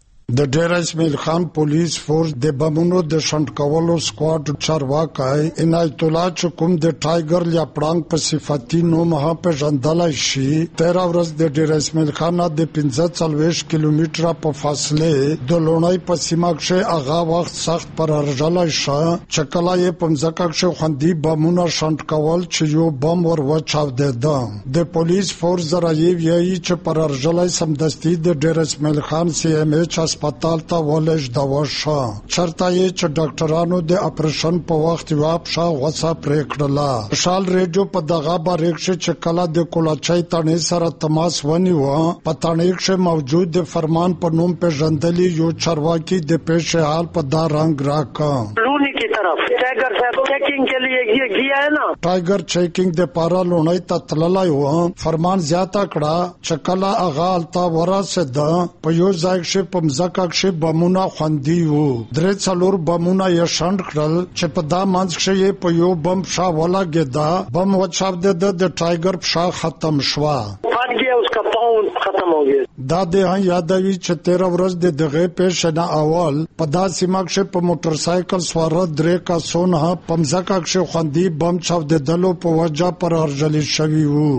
د ډیر اسماعیل خان پولیس فورس د بمونو د شنډ کولو سکواډ چارواکي عنایت الله چې کوم د ټایګر یا پړانګ په صفتی نوم هم په ژوندلای شي تیرا ورځ د ډیر اسماعیل خان د پنځه څلوېښت کیلومتره په فاصله د لونای په سیمه کې هغه وخت سخت پر ارجلای شه چکلا یې په ځکه کې خوندي بمونو شنډ کول چې یو بم ور وچاو ده. د پولیس فورس زرایي ویي چې پر ارجلای سمدستي د ډیر اسماعیل خان سی ام ایچ هسپتال ته ولېږ دا وشه چرته یې چې ډاکټرانو د اپریشن په وخت واپ شا غوسه پرې کړله. شال ریډیو په دغه باریک چې کله د کولاچای تانې سره تماس ونیو په تانې کې موجود د فرمان په نوم په ژوندلي یو چارواکي د پیښې حال په دا رنگ راکا لونی کی طرف ټایګر صاحب چیکنګ کے لیے گیا ہے نا ټایګر چیکنګ د پارا لونای ته تللای و فرمان زیاته کړه چې کله اغا التا ورسه ده په یو ځای کې په ځکه چې بمونه خوندي وو درې څلور بمونه یې شنډ کړل چې په دا منځ کې په یو بم شا ولاګیدا بم وچاو د د ټایګر شا ختم شوا فٹ گیا اس کا پاؤں ختم ہو گیا. دا د یادوي چې تیرا ورځ د دغه پیښه نه اول په دا سیمه کې په موټر سایکل سوار درې کا سونه په ځکه کې خوندي بم چاو د دلو په وجه پر ارجل شوی وو.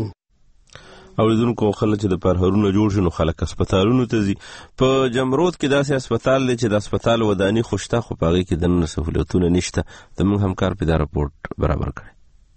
اوریدونکو خلک چې د پرهرونو جوړ شنو خلک هسپتالونو ته ځي. په جمرود کې داسې هسپتال دی چې د هسپتال ودانی خوشته خو پاغي کې د سہولتونو نشته. د موږ همکار په دا راپورټ برابر کړی.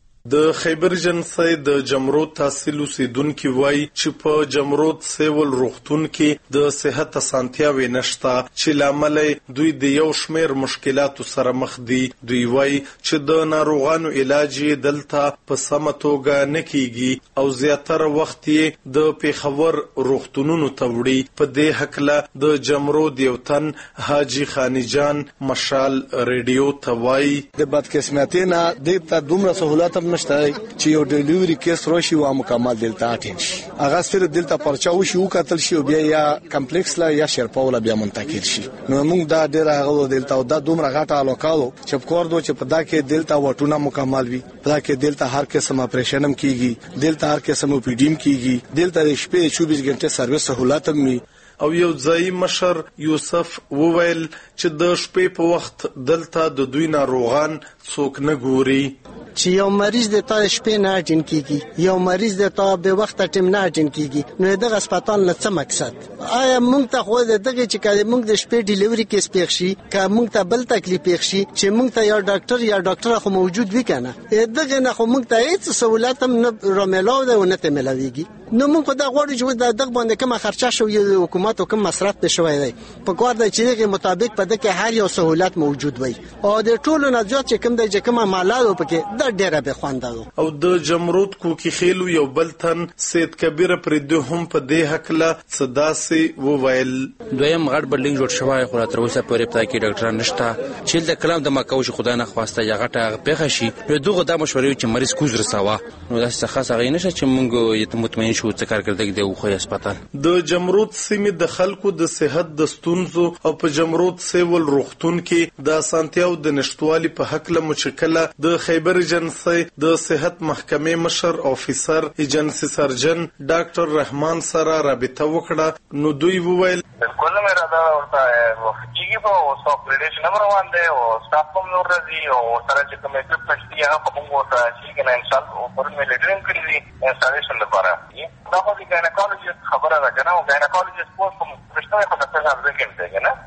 د خیبر جنسي د جمرود تحصیل اوسیدونکو وایي چې په جمرود سیول روغتون کې د صحت اسانتیاوې نشته چې لامل دوی د یو شمېر مشکلاتو سره مخ دي. دوی وایي چې د ناروغانو علاج دلته په سمه توګه نه کیږي او زیاتره وخت یې د پیښور روغتونونو ته وړي. په دې حقله د جمرود یو تن حاجی خانی جان مشال ریډیو ته وایي د بدقسمتۍ نه د دومره سہولت نشته چې یو ډیلیوري کیس راشي او مکمل دلته اټین شي هغه سره دلته پرچاو شي او قتل شي او بیا یا کمپلیکس لا یا شرپاوله بیا منتقل شي. نو موږ دا ډیر هغه دلته دا دومره غټه الوکالو چې کور دو چې په دا کې دلته وټونه مکمل وي په دا کې دلته هر قسم اپریشن هم کیږي دلته هر قسم او پی ډی هم کیږي دلته د شپې چوبیس غنټه سرویس سہولت هم وي. او یو ځای مشر یوسف وویل چې د شپې په وخت دلته د دوی ناروغان څوک نه ګوري چې یو مریض د تا شپې نه اټین کیږي یو مریض د تا به وخت ټیم نه اټین کیږي نو دغه هسپتال نه څه مقصد آیا مونږ ته خو دغه چې کله مونږ د شپې ډیلیوري کیس پېښ شي که مونږ ته بل تکلیف پېښ شي چې مونږ ته یو ډاکټر یا ډاکټر خو موجود وي کنه دغه نه خو مونږ ته هیڅ سہولت هم نه روملاو ده نه ته ملاويږي. نو مونږ دا غواړو چې د دغه باندې کومه خرچه شو یو حکومت او کوم مصرف به شوی دی په کار دی چې دغه مطابق په دغه هر یو سہولت موجود وي او د ټولو نه زیات چې کوم دی چې کومه مالادو پکې د ډیره به خوند. او د جمرود کوکی خېلو یو بلتن سید کبیر پر د هم په دې حقله صداسي وویل دویم غړ بلډینګ جوړ شوی خو تر اوسه پورې پتا کې ډاکټر نشته چې د کلام د مکوش خدای نه خواسته یا غټه پیښه شي نو دغه د مشورې چې مریض کوز رساوه نو دا څه خاصه غي نشه چې موږ یت مطمئن شو چې کارګردګ دی خو هسپتال د جمرود سیمې د خلکو د صحت د ستونزو او په جمرود سیول روغتون کې د اسانتیاو د نشټوالي په حقله مشکله د خیبر جنسي د صحت محکمې مشر افیسر ایجنسی سرجن ډاکټر رحمان سره رابطه وکړه نو دوی وویل بالکل مې را دا ورته وختيږي په اوس اپریشن نمبر روان دی او سټاف هم نور راځي او سره چې کومه څه پښتي هغه په موږ ته چې نه انشاء الله پر مې لیډرینګ کړی دی انسټالیشن لپاره دا خو د ګاینکالوجیست خبره ده کنه او ګاینکالوجیست پوسټ کوم پښتنه خبره څنګه ځکه نه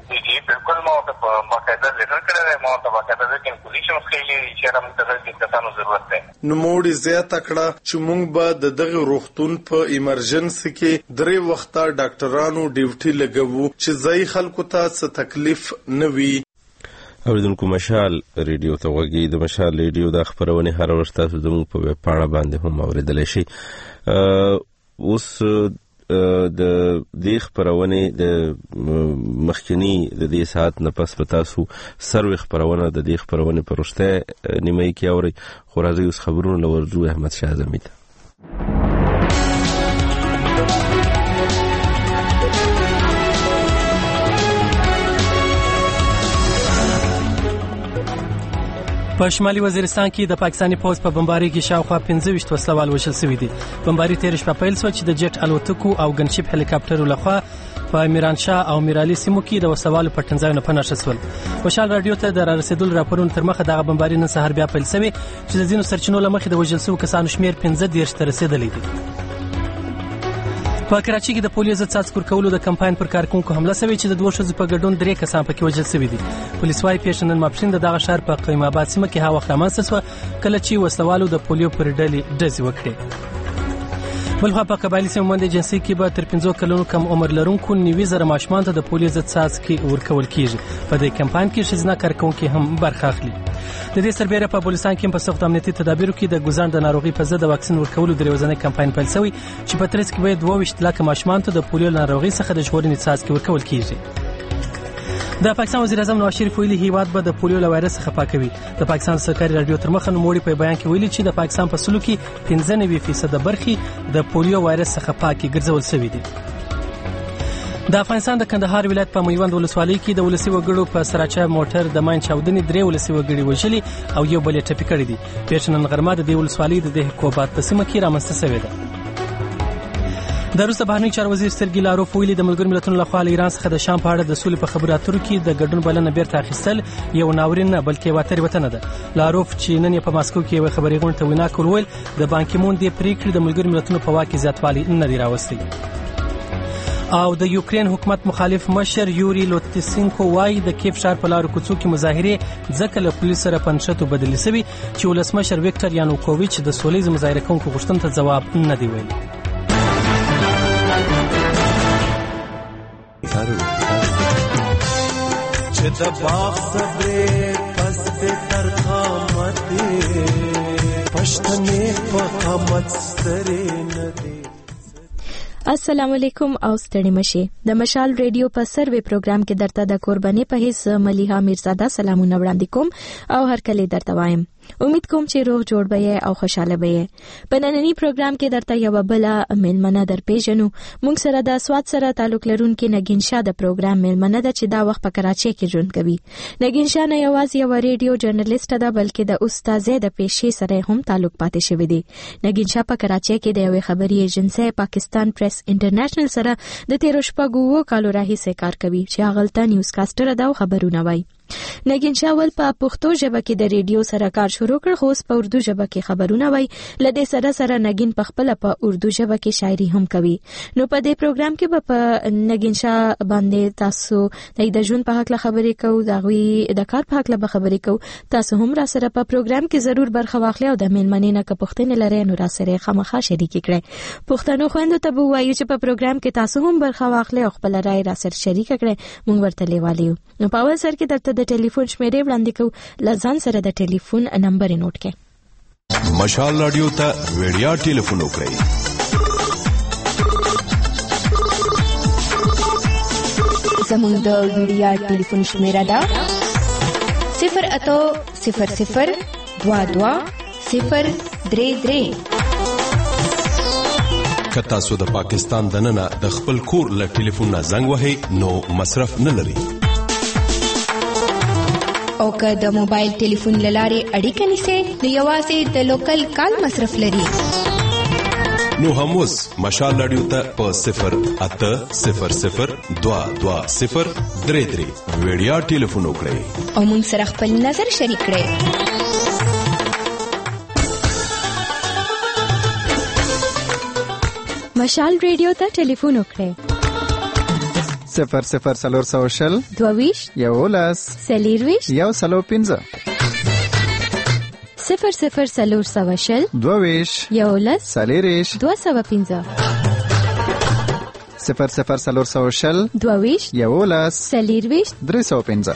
جی جی بالکل ما ته په باقاعده لیټر کړی دی، ما ته باقاعده د پوزیشن خېلې چې را موږ ته د کسانو ضرورت دی. نو موږ زیاته کړه چې موږ به د دغه روغتون په ایمرجنسي کې درې وخته ډاکټرانو ډیوټي لګوو چې ځای خلکو ته څه تکلیف نه وي. اوریدونکو مشال ریډیو ته وګورئ. د مشال ریډیو د خبرونه هر ورځ تاسو زموږ په ویب پاڼه باندې هم اوریدلای شئ. اوس د دې خبرونه د مخکنی د دې ساعت نه پس په تاسو سروي خبرونه د دې خبرونه پرشته نیمه کې اوري. خو راځي اوس خبرونه لورجو احمد شاه زمید. په شمالي وزیرستان کې د پاکستاني پوځ په بمباري کې شاوخوا پنځه ویشت وسلوال وژل شوي دي. بمباري تیر شپه پیل شو چې د جټ الوتکو او ګنشپ هلیکاپټرو لخوا په میرانشاه او میرالي سیمو کې د وسلوالو پټنځایونه په نښه شول. خوشحال رادیو ته د رارسېدلو راپورونو تر مخه دغه بمباري نن سهار بیا پیل شوی چې د ځینو سرچینو له مخې د وژل شوو کسانو شمېر پنځه دېرش ته رسېدلی دی. په کراچۍ کې د پولیو ضد څاڅکي ورکولو د کمپاین پر کارکونکو حمله شوې چې د دوه ښځو په ګډون درې کسان پکې وژل شوي دي. پولیس وايي پیښه نن ماپښین د دغه ښار په قیم آباد سیمه کې هوا رامنځته شوه کله چې وسلوالو د پولیو پر ډلې ډزې وکړې. بلخوا په قبایلي سیمه باندې جنسي کې به تر پنځو کلونو کم عمر لرونکو نوي زره ماشومان ته د پولیو ضد څاڅکي ورکول کیږي. په دې کمپاین کې ښځینه کارکونکي هم برخه اخلي. د دې سربېره په بلوچستان کې په سخت امنیتي تدابیرو کې د ګوزان د ناروغي په ضد د واکسین ورکولو درې ورځنی کمپاین پیل شوی چې په ترڅ کې به دوه ویشت لکه ماشومان ته د پولیو ناروغي څخه د ژغورنې څاڅکي ورکول کیږي. د پاکستان وزیر اعظم نواز شریف ویلي هیواد به د پولیو له وایرس څخه پاکوي. د پاکستان سرکاري رادیو تر مخه نوموړي په بیان کې ویلي چې د پاکستان په سلو کې پنځه نوي فیصد برخې د پولیو وایرس څخه پاکي ګرځول شوي دي. د افغانستان د کندهار ولایت په میوند ولسوالۍ کې د ولسي وګړو په سراچا موټر د ماین چاودنې درې ولسي وګړي وژلي او یو بل یې ټپي کړي دي. پیښه نن غرمه د دې ولسوالۍ د دهه کوبات په سیمه کې رامنځته شوې ده. د روسیې بهرنی چارو وزیر سرګی لاروف ویلي د ملګرو ملتونو لخوا له ایران څخه د شام په اړه د سولې په خبرو اترو کې د ګډون بلنه بیرته اخیستل یو ناورین نه بلکې یوه تېروتنه ده. لاروف چې نن یې په ماسکو کې یوه خبري غونډه ته وینا کول ویل د بان کی مون دې پریکړې د ملګرو ملتونو په واک کې زیاتوالی نه دی راوستی. او د یوکرين حکومت مخالف مشر یوري لوتسینکو وايي د کیف ښار په لارو کوڅو کې مظاهره ځکه له پولیس سره پنځشتو بدلې شوي چې ولسمشر ویکټر یانوکوویچ د سولې مظاهره کوونکو غوښتنو ته ځواب نه دی ویلي. چې د باغ صبرې پس د تر قامت پښتنې په قامت سترې نه دی. السلام علیکم او ستړي مشي. د مشال ریډیو په سروي پروګرام کې درته د قرباني په هیڅ مليحه میرزاده سلامونه وړاندې کوم او هر کله درته وایم. امید کوم چې روغ جوړ به او خوشاله به. په نننی پروګرام کې درته یو بل ملمنه در پیژنو. موږ سره د سواد سره تعلق لرونکي نگین شاه د پروګرام ملمنه ده چې دا وخت په کراچۍ کې ژوند کوي. نگین شاه نه یوازې یو ریډیو جرنالیست ده بلکې د استادۍ د پیشې سره هم تعلق پاتې شوی دی. نگین شاه په کراچۍ کې د یو خبري ایجنسی پاکستان پریس انټرنیشنل سره د تیر شپږو کالو راهیسې کار کوي چې هغه نیوز کاستر ده او خبرونه وایي. نگین شاول په پښتو ژبه کې د ریډیو سره کار شروع کړ خو په اردو ژبه کې خبرونه وایي. لدې سره سره نگین په خپل په اردو ژبه کې شاعري هم کوي. نو په دې پروګرام کې به په نگین شاه باندې تاسو د ژوند په حق خبرې کوو، د غوي د کار په حق به خبرې کوو. تاسو هم را سره په پروګرام کې ضرور برخه واخلئ او د مېلمنې نه که پوښتنې لرئ نو را سره خامخا شریک کړئ. پښتنو خويندو ته به وایو چې په پروګرام کې تاسو هم برخه واخلئ او خپل رائے را سره شریک کړئ. موږ ورته لیوالو. نو په اول سر کې درته د ټلیفون شمیرې وړاندې کوو. لزان سره د ټلیفون نمبر نوٹ کړئ. مشال رادیو ته ویډیا ټلیفون وکړئ. زموږ د ویډیا ټلیفون شمیره ده صفر اتو صفر صفر دوا دوا صفر درې درې. که تاسو د پاکستان دننه د خپل کور له ټلیفون نه زنګ وهئ نو مصرف نه لري. او که د موبایل ټلیفون لارې اړیکه نیسئ نو یوازې د لوکل کال مصرف لري. نو هم اوس مشال رادیو ته په صفر اته صفر صفر دوا دوا صفر درې درې ویډیا ټلیفون وکړئ او موږ سره خپل نظر شریک کړئ. مشال ریډیو ته ټلیفون وکړئ. صفر صفر څلور سوه شل دوهویشت یولس څلېرویشت یو سلو پنځه صفر صفر څلور سوه شل دوهویشت یولس څلېرویشت دوه سوه پنځه صفر صفر څلور سوه شل دوهویشت یولس څلېرویشت درې سوه پنځه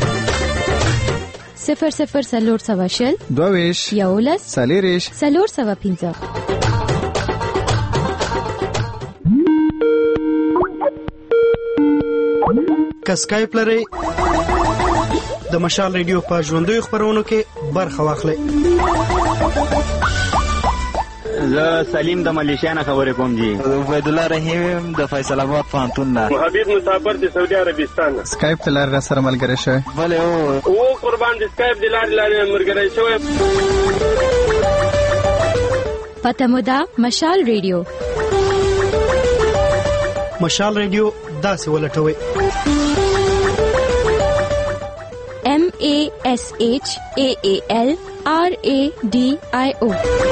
صفر صفر څلور سوه شل دوهویشت یولس څلېرویشت څلور سوه پنځه. که سکایپ لرئ د مشال ریډیو په ژوندیو خپرونو کې برخه واخلئ. زه سلیم د ملیشیا نه خبرې کوم جی. عبید الله رحیم د فیصل آباد پوهنتون نه. حبیب مسافر د سعودي عربستان نه. سکایپ ته لاره سره ملګری شوی. بله او او قربان د سکایپ د لارې لارې ملګری شوی. پته مو ده مشال ریډیو. مشال ریډیو داسې ولټوئ M A S H A A L R A D I O.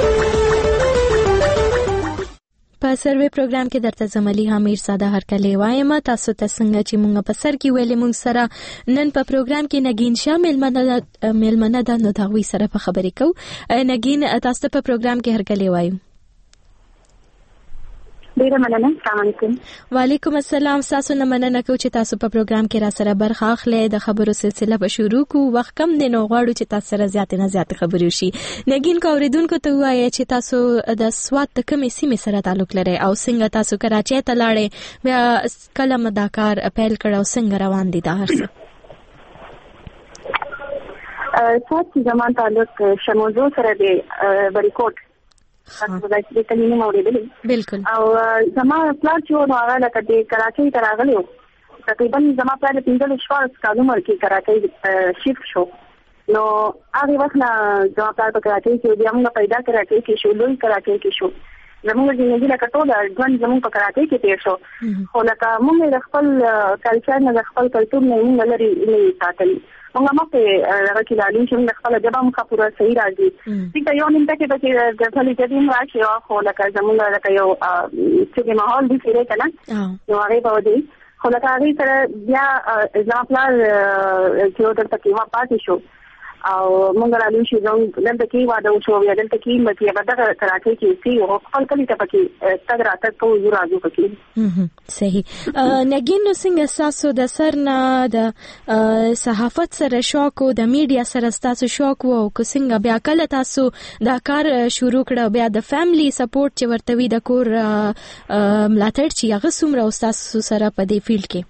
په سروې پروګرام کې درته زملي حمیر ساده هرکلی وایم. تاسو ته څنګه چې مونږ په سر کې ویلې مونږ سره نن په پروګرام کې نګین شاه مېلمنه مېلمنه ده نو د هغوی سره په خبرې کوو. نګین تاسو ته په پروګرام کې هرکلی وایم. ډیره مننه. السلام علیکم. وعلیکم السلام. تاسو نه مننه کوم چې تاسو په پروګرام کې را سره برخه اخلئ. د خبرو سلسله به شروع کو. وخت کم دی نو غواړو چې تاسو سره زیات نه زیات خبرې وشي. نګین کو اوریدونکو ته وایي چې تاسو د سوات د کومې سیمې سره تعلق لرئ او څنګه تاسو کراچۍ ته لاړئ، بیا کله مداکار اپیل کړ او څنګه روان دي دا هر څه؟ سوات کې زموږ تعلق شموزو سره دی، بریکوټ تاسو دا چې کلمې موریدلې. بالکل. او زما پلان چې نو هغه لکه د کراچۍ ته راغلی و. تقریبا زما پلان د پنځه شپږ کالو عمر کې کراچۍ شیفټ شو. نو هغه وخت نه زما پلان په کراچۍ کې بیا موږ پیدا کراچۍ کې شو، لوی کراچۍ کې شو. زموږ ژوند لکه ټول ژوند زموږ په کراچۍ کې تیر شو. خو لکه موږ د خپل کلچر نه د خپل کلتور نه موږ لري نه ساتل. موږ مخکې هغه کې لاړو چې موږ خپل ژبه موږ پوره صحیح راځي. چې یو نیم ټکي به د خپل ژبې راشي او خو لکه زموږ لکه یو چې ماحول دې کېږي کنه نو هغه به ودی. خو لکه هغه سره بیا ځاپلا چې ورته کې ما پاتې شو او موږ راځو چې زموږ دلته کې واده وشو بیا دلته کې مته به د کراچۍ کې سي او خپل کلی ته پکې تګ راته کو یو راځو پکې. صحیح. نګین نو څنګه تاسو د سر نه د صحافت سره شوق او د میډیا سره تاسو شوق وو کو څنګه بیا کله تاسو دا کار شروع کړو، بیا د فیملی سپورټ چې ورته وي د کور ملاتړ چې هغه څومره تاسو سره په دې فیلډ کې؟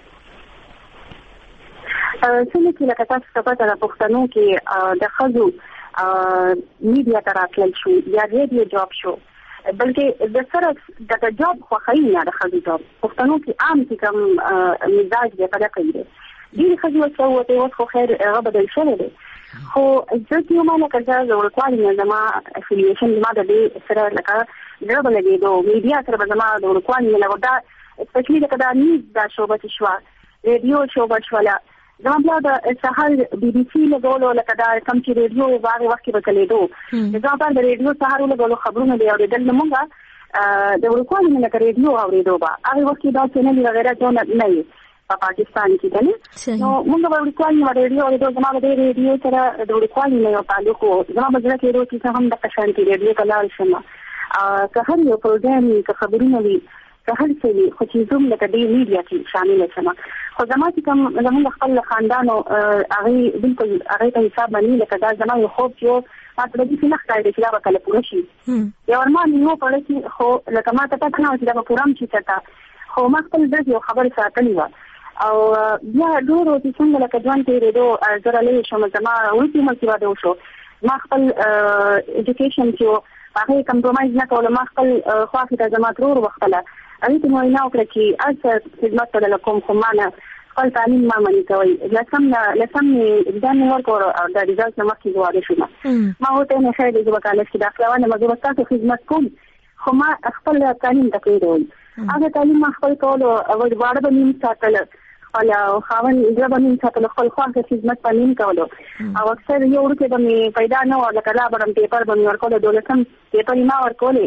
څنګه چې لکه تاسو ته پته ده پښتنو کې د ښځو میډیا ته راتلل شو یا ریډیو جاب شو، بلکې د سره د جاب خوښوي نه د ښځو جاب پښتنو کې عام چې کوم مزاج دی په دې کې دی ډېرې ښځې ورته ووتې اوس خو خیر هغه بدل شوی دی. خو زه چې یو مانا که زه ورکوالي نه زما افیلیشن زما د دې سره لکه زړه به لګېدو میډیا سره به زما د ورکوالي نه لګو دا اسپیشلي لکه دا نیوز دا شوبه چې شوه ریډیو شوبه شوله زما بیا د سهار بي بي سي لګولو لکه دا کم چې ریډیو هغه وخت کې به چلېدو زما بیا د ریډیو سهار لګولو خبرونه به اورېدل نه مونږه د ورکوالي نه لکه ریډیو اورېدو به هغه وخت کې دا چینل وغیره جو نه وي په پاکستان کې کنه. نو مونږ به ورکوالي نه ریډیو اورېدو. زما د ریډیو سره د ورکوالي نه یو تعلق و. زما به زړه کېدو چې هم د قشانتي ریډیو ته لاړ شم که هر یو پروګرام که خبرونه وي که هر څه وي خو چې زوم لکه دې میډیا کې شامل شم. خو زما چې کوم زموږ خپل خاندانو هغه بالکل هغه ته حساب باندې لکه دا زما یو خوب چې ما ته دې څه نه ښکاري چې دا به کله پوره شي. یو ارمان یو پړ چې خو لکه ما ته پته نه و چې دا به پوره هم شي چېرته. خو ما خپل ځکه یو خبرې ساتلې وه او بیا ډېرو چې څنګه لکه ژوند تېرېدو زه رالیرې شوم. زما وروستي عمر کې واده وشو. ما خپل ایجوکیشن چې و هغه یې کمپرومایز نه کولو. ما خپل خواښې ته زما ترور وختله هغې ته مې وینا وکړه چې هر څه خدمت ته دله کوم خو ما نه خپل تعلیم ما منې کوئ. لسم لسم مې اګزام مې ورکړ او د ریزالټ نه مخکې زه واده شوم. ما ورته ویل خیر دی زه به کالج کې داخله واخلم زه به ستاسو خدمت کوم خو ما خپل تعلیم ته پرېږدوم. هغه تعلیم ما خپل کولو واړه به مې ساتله خپل خاوند زه به مې ساتله خپل خواږه خدمت به مې کولو او اکثر یو وړوکی به مې پیدا نه و لکه لا به پیپر به مې ورکولو دولسم پیپر یې ما ورکولې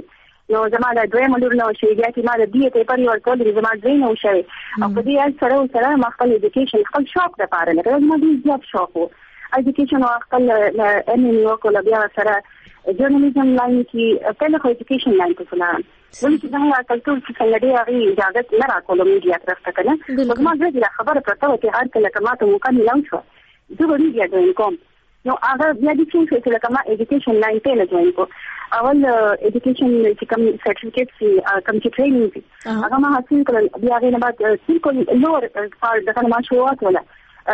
نو زما د دویم لور نو شي بیا چې ما د دې پیپر یو ورکول زما درې نو شي او په دې سره سره ما خپل ایجوکیشن خپل شوق د پاره لکه ما دې زیات شوق وو ایجوکیشن او خپل ام ام یو کول بیا سره جرنالیزم لاین کې په له ایجوکیشن لاین کې فلان ولې دا کلتور چې څنګه دی هغه اجازه نه راکول میډیا طرف ته کنه نو ما دې خبره پرته چې هر کله کما ته موقع ملو شو زه به میډیا جوین کوم نو هغه بیا د څه چې لکه ما ایجوکیشن لاین ته نه جوین کو اول ایجوکیشن چې کوم سرټیفیکټ سي کوم چې ټریننګ سي هغه ما حاصل کړل بیا غوښنه بعد سیکول لور پار دغه ما شروعات ولا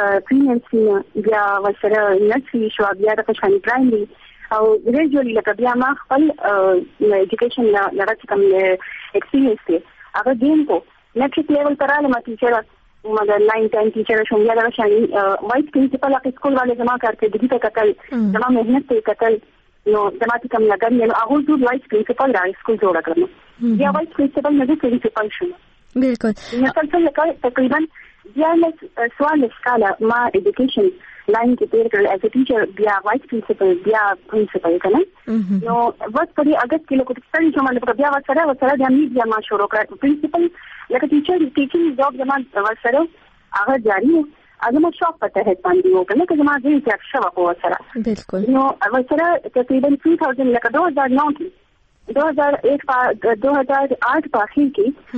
پریمینسي بیا ورسره نسي شو بیا د قشان پرایمري او ریجولي لکه بیا ما خپل ایجوکیشن لغه چې کوم ایکسپیرینس دی هغه دین کو میټریک لیول تر علم ټیچر مګر ناین ټین ټیچر شوم یا دا شان وایس پرنسپل اپ سکول والے جمع کړته د دې کتل جمع مهنت ته کتل نو جمع چې کوم لګن نو هغه ټول وایس پرنسپل راي سکول جوړ کړم یا وایس پرنسپل نه د پرنسپل شوم بالکل مثلا څنګه تقریبا بیا سوال اسکاله ما ایجوکیشن لاین کې تیر کړل as a teacher بیا وایس پرنسپل بیا پرنسپل کنه نو وخت په دې اگست کې لکه څنګه چې موږ بیا وسره وسره د میډیا ما شروع کړ پرنسپل لکه ټیچر ټیچینګ جاب زموږ وسره هغه جاری هغه مو شوق پته هیڅ باندې وو کنه چې ما دې چې شوق وو وسره بالکل نو وسره تقریبا two thousand لکه دو هزار نو کې دو هزار ایک په دو هزار آٹھ په اخر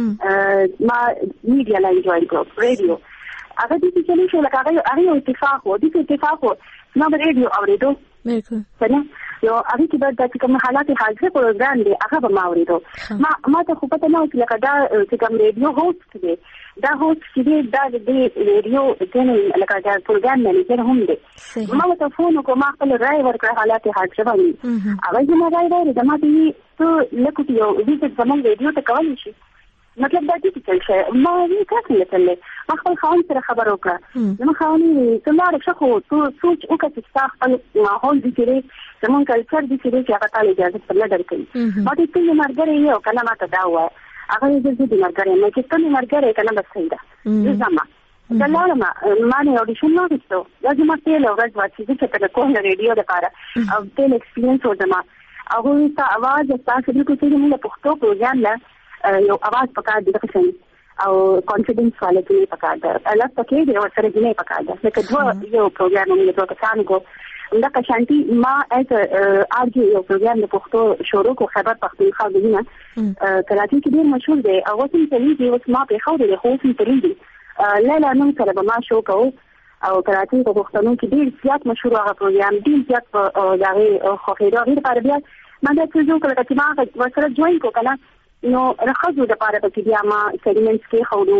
کې ما میډیا لاین جوائن کړ ریډیو هغه دې چې څه لکه هغه هغه اتفاق وو دې اتفاق وو نو ریډیو اوریدو بالکل څنګه یو هغه کې بعد د کوم حالات حاضر پروګرام دی هغه به ما اوریدو ما ما ته خو پته نه و چې لکه دا چې کوم ریډیو هوست دی دا هوست چې دی دا د ریډیو د لکه دا پروګرام منیجر هم دی ما ته فون وکړ ما خپل رائے ورکړ حالات حاضر باندې هغه چې ما رائے ورکړ دا ما ته ته لکه یو ویزټ زموږ ریډیو ته کولای شي مطلب دا دې چې څه ما یې کاڅه لته ما خپل خاون سره خبر وکړه نو خاوني څنګه راځه خو ته سوچ وکړه چې تاسو خپل ماحول دې کړئ زمون کلچر دې کړئ چې هغه تعالی اجازه پر درکړي ما دې ته مرګره یو کله ما ته دا وای هغه دې دې مرګره مې چې ته مرګره کنه بس څنګه زما دا لاره ما نه اډیشن نه وستو دا چې ما ته له ورځ واچې چې په کوم ریډیو لپاره او ټیل ایکسپیرینس و زما هغه ته आवाज تاسو دې کوم چې موږ پښتو پروګرام لا یو आवाज پکار دي دغه او کانفیډنس والے کې پکار ده الله پکې دی او سره دې پکار ده لکه دوه یو پروګرام موږ ته کسان کو دا کشانتي ما از ارجو یو پروګرام د پښتو شروع کو خبر پښتونخوا دینه کراچي کې ډیر مشهور دی او وسیم تلویزیون اوس ما په خو د خوښ تلویزیون لاله نن سره به ما شو کو او کراچي په پښتنو کې ډیر زیات مشهور هغه پروګرام ډیر زیات دغه خو خیره غیر پر بیا ما دا څه جوړ کړل چې ما ورسره جوائن کو کنه نو راخذو د پاره په بیا ما سیګمنټس کې خورو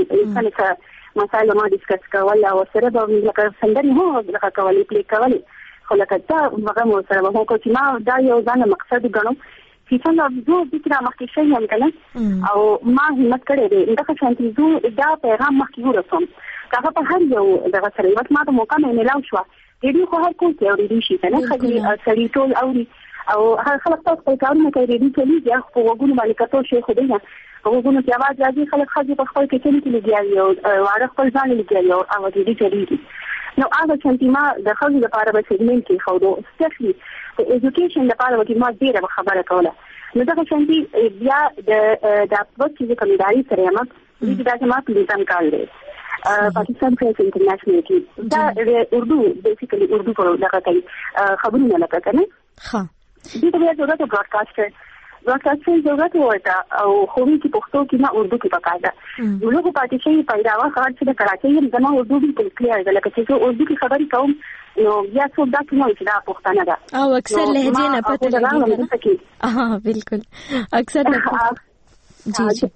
څنګه مسایل ما ډیسکس کول او سره به لکه څنګه هو لکه کولې پلی کولې خو لکه دا هغه مو سره به کو چې ما دا یو ځان مقصد غنم چې څنګه زه د دې مخکې شي هم کنه او ما همت کړې ده دا چې زه دا پیغام مخکې ورسوم هغه په هر یو دغه سره وخت ما ته موقع مې ملاو شو دې خو هر کوم څه اورېدي شي کنه خځې سړي ټول اوري او هر خلک تاسو په کارونه کوي دې چې لږه په وګونو باندې کتو شي خو دې نه وګونو چې आवाज راځي خلک خځې په خپل کې چې لګي او واره خپل ځان لګي او आवाज دې چلیږي نو هغه چې ما د خځې لپاره به سیګمنټ کې خو دو سپیشلی د ایجوکیشن لپاره وکي ما ډیره خبره کوله نو دا چې بیا د د وخت چې کومداري سره ما دې دا چې ما پلیزان کال دی پاکستان پریس انټرنیشنل کې دا اردو بیسیکلی اردو په لغه کوي خبرونه لکه کنه ها دې ته بیا ضرورت براډکاسټر براډکاسټر ضرورت وته او خو کې پښتو کې نه اردو کې پکار ده نو له پاتې شي پیداوا خبر چې د کراچۍ هم زما اردو به کلیئر ده لکه چې اردو کې خبرې کوم نو بیا څو دا کومه چې دا پښتانه ده او اکثر لهجه نه پته لګي ها بالکل اکثر جی جی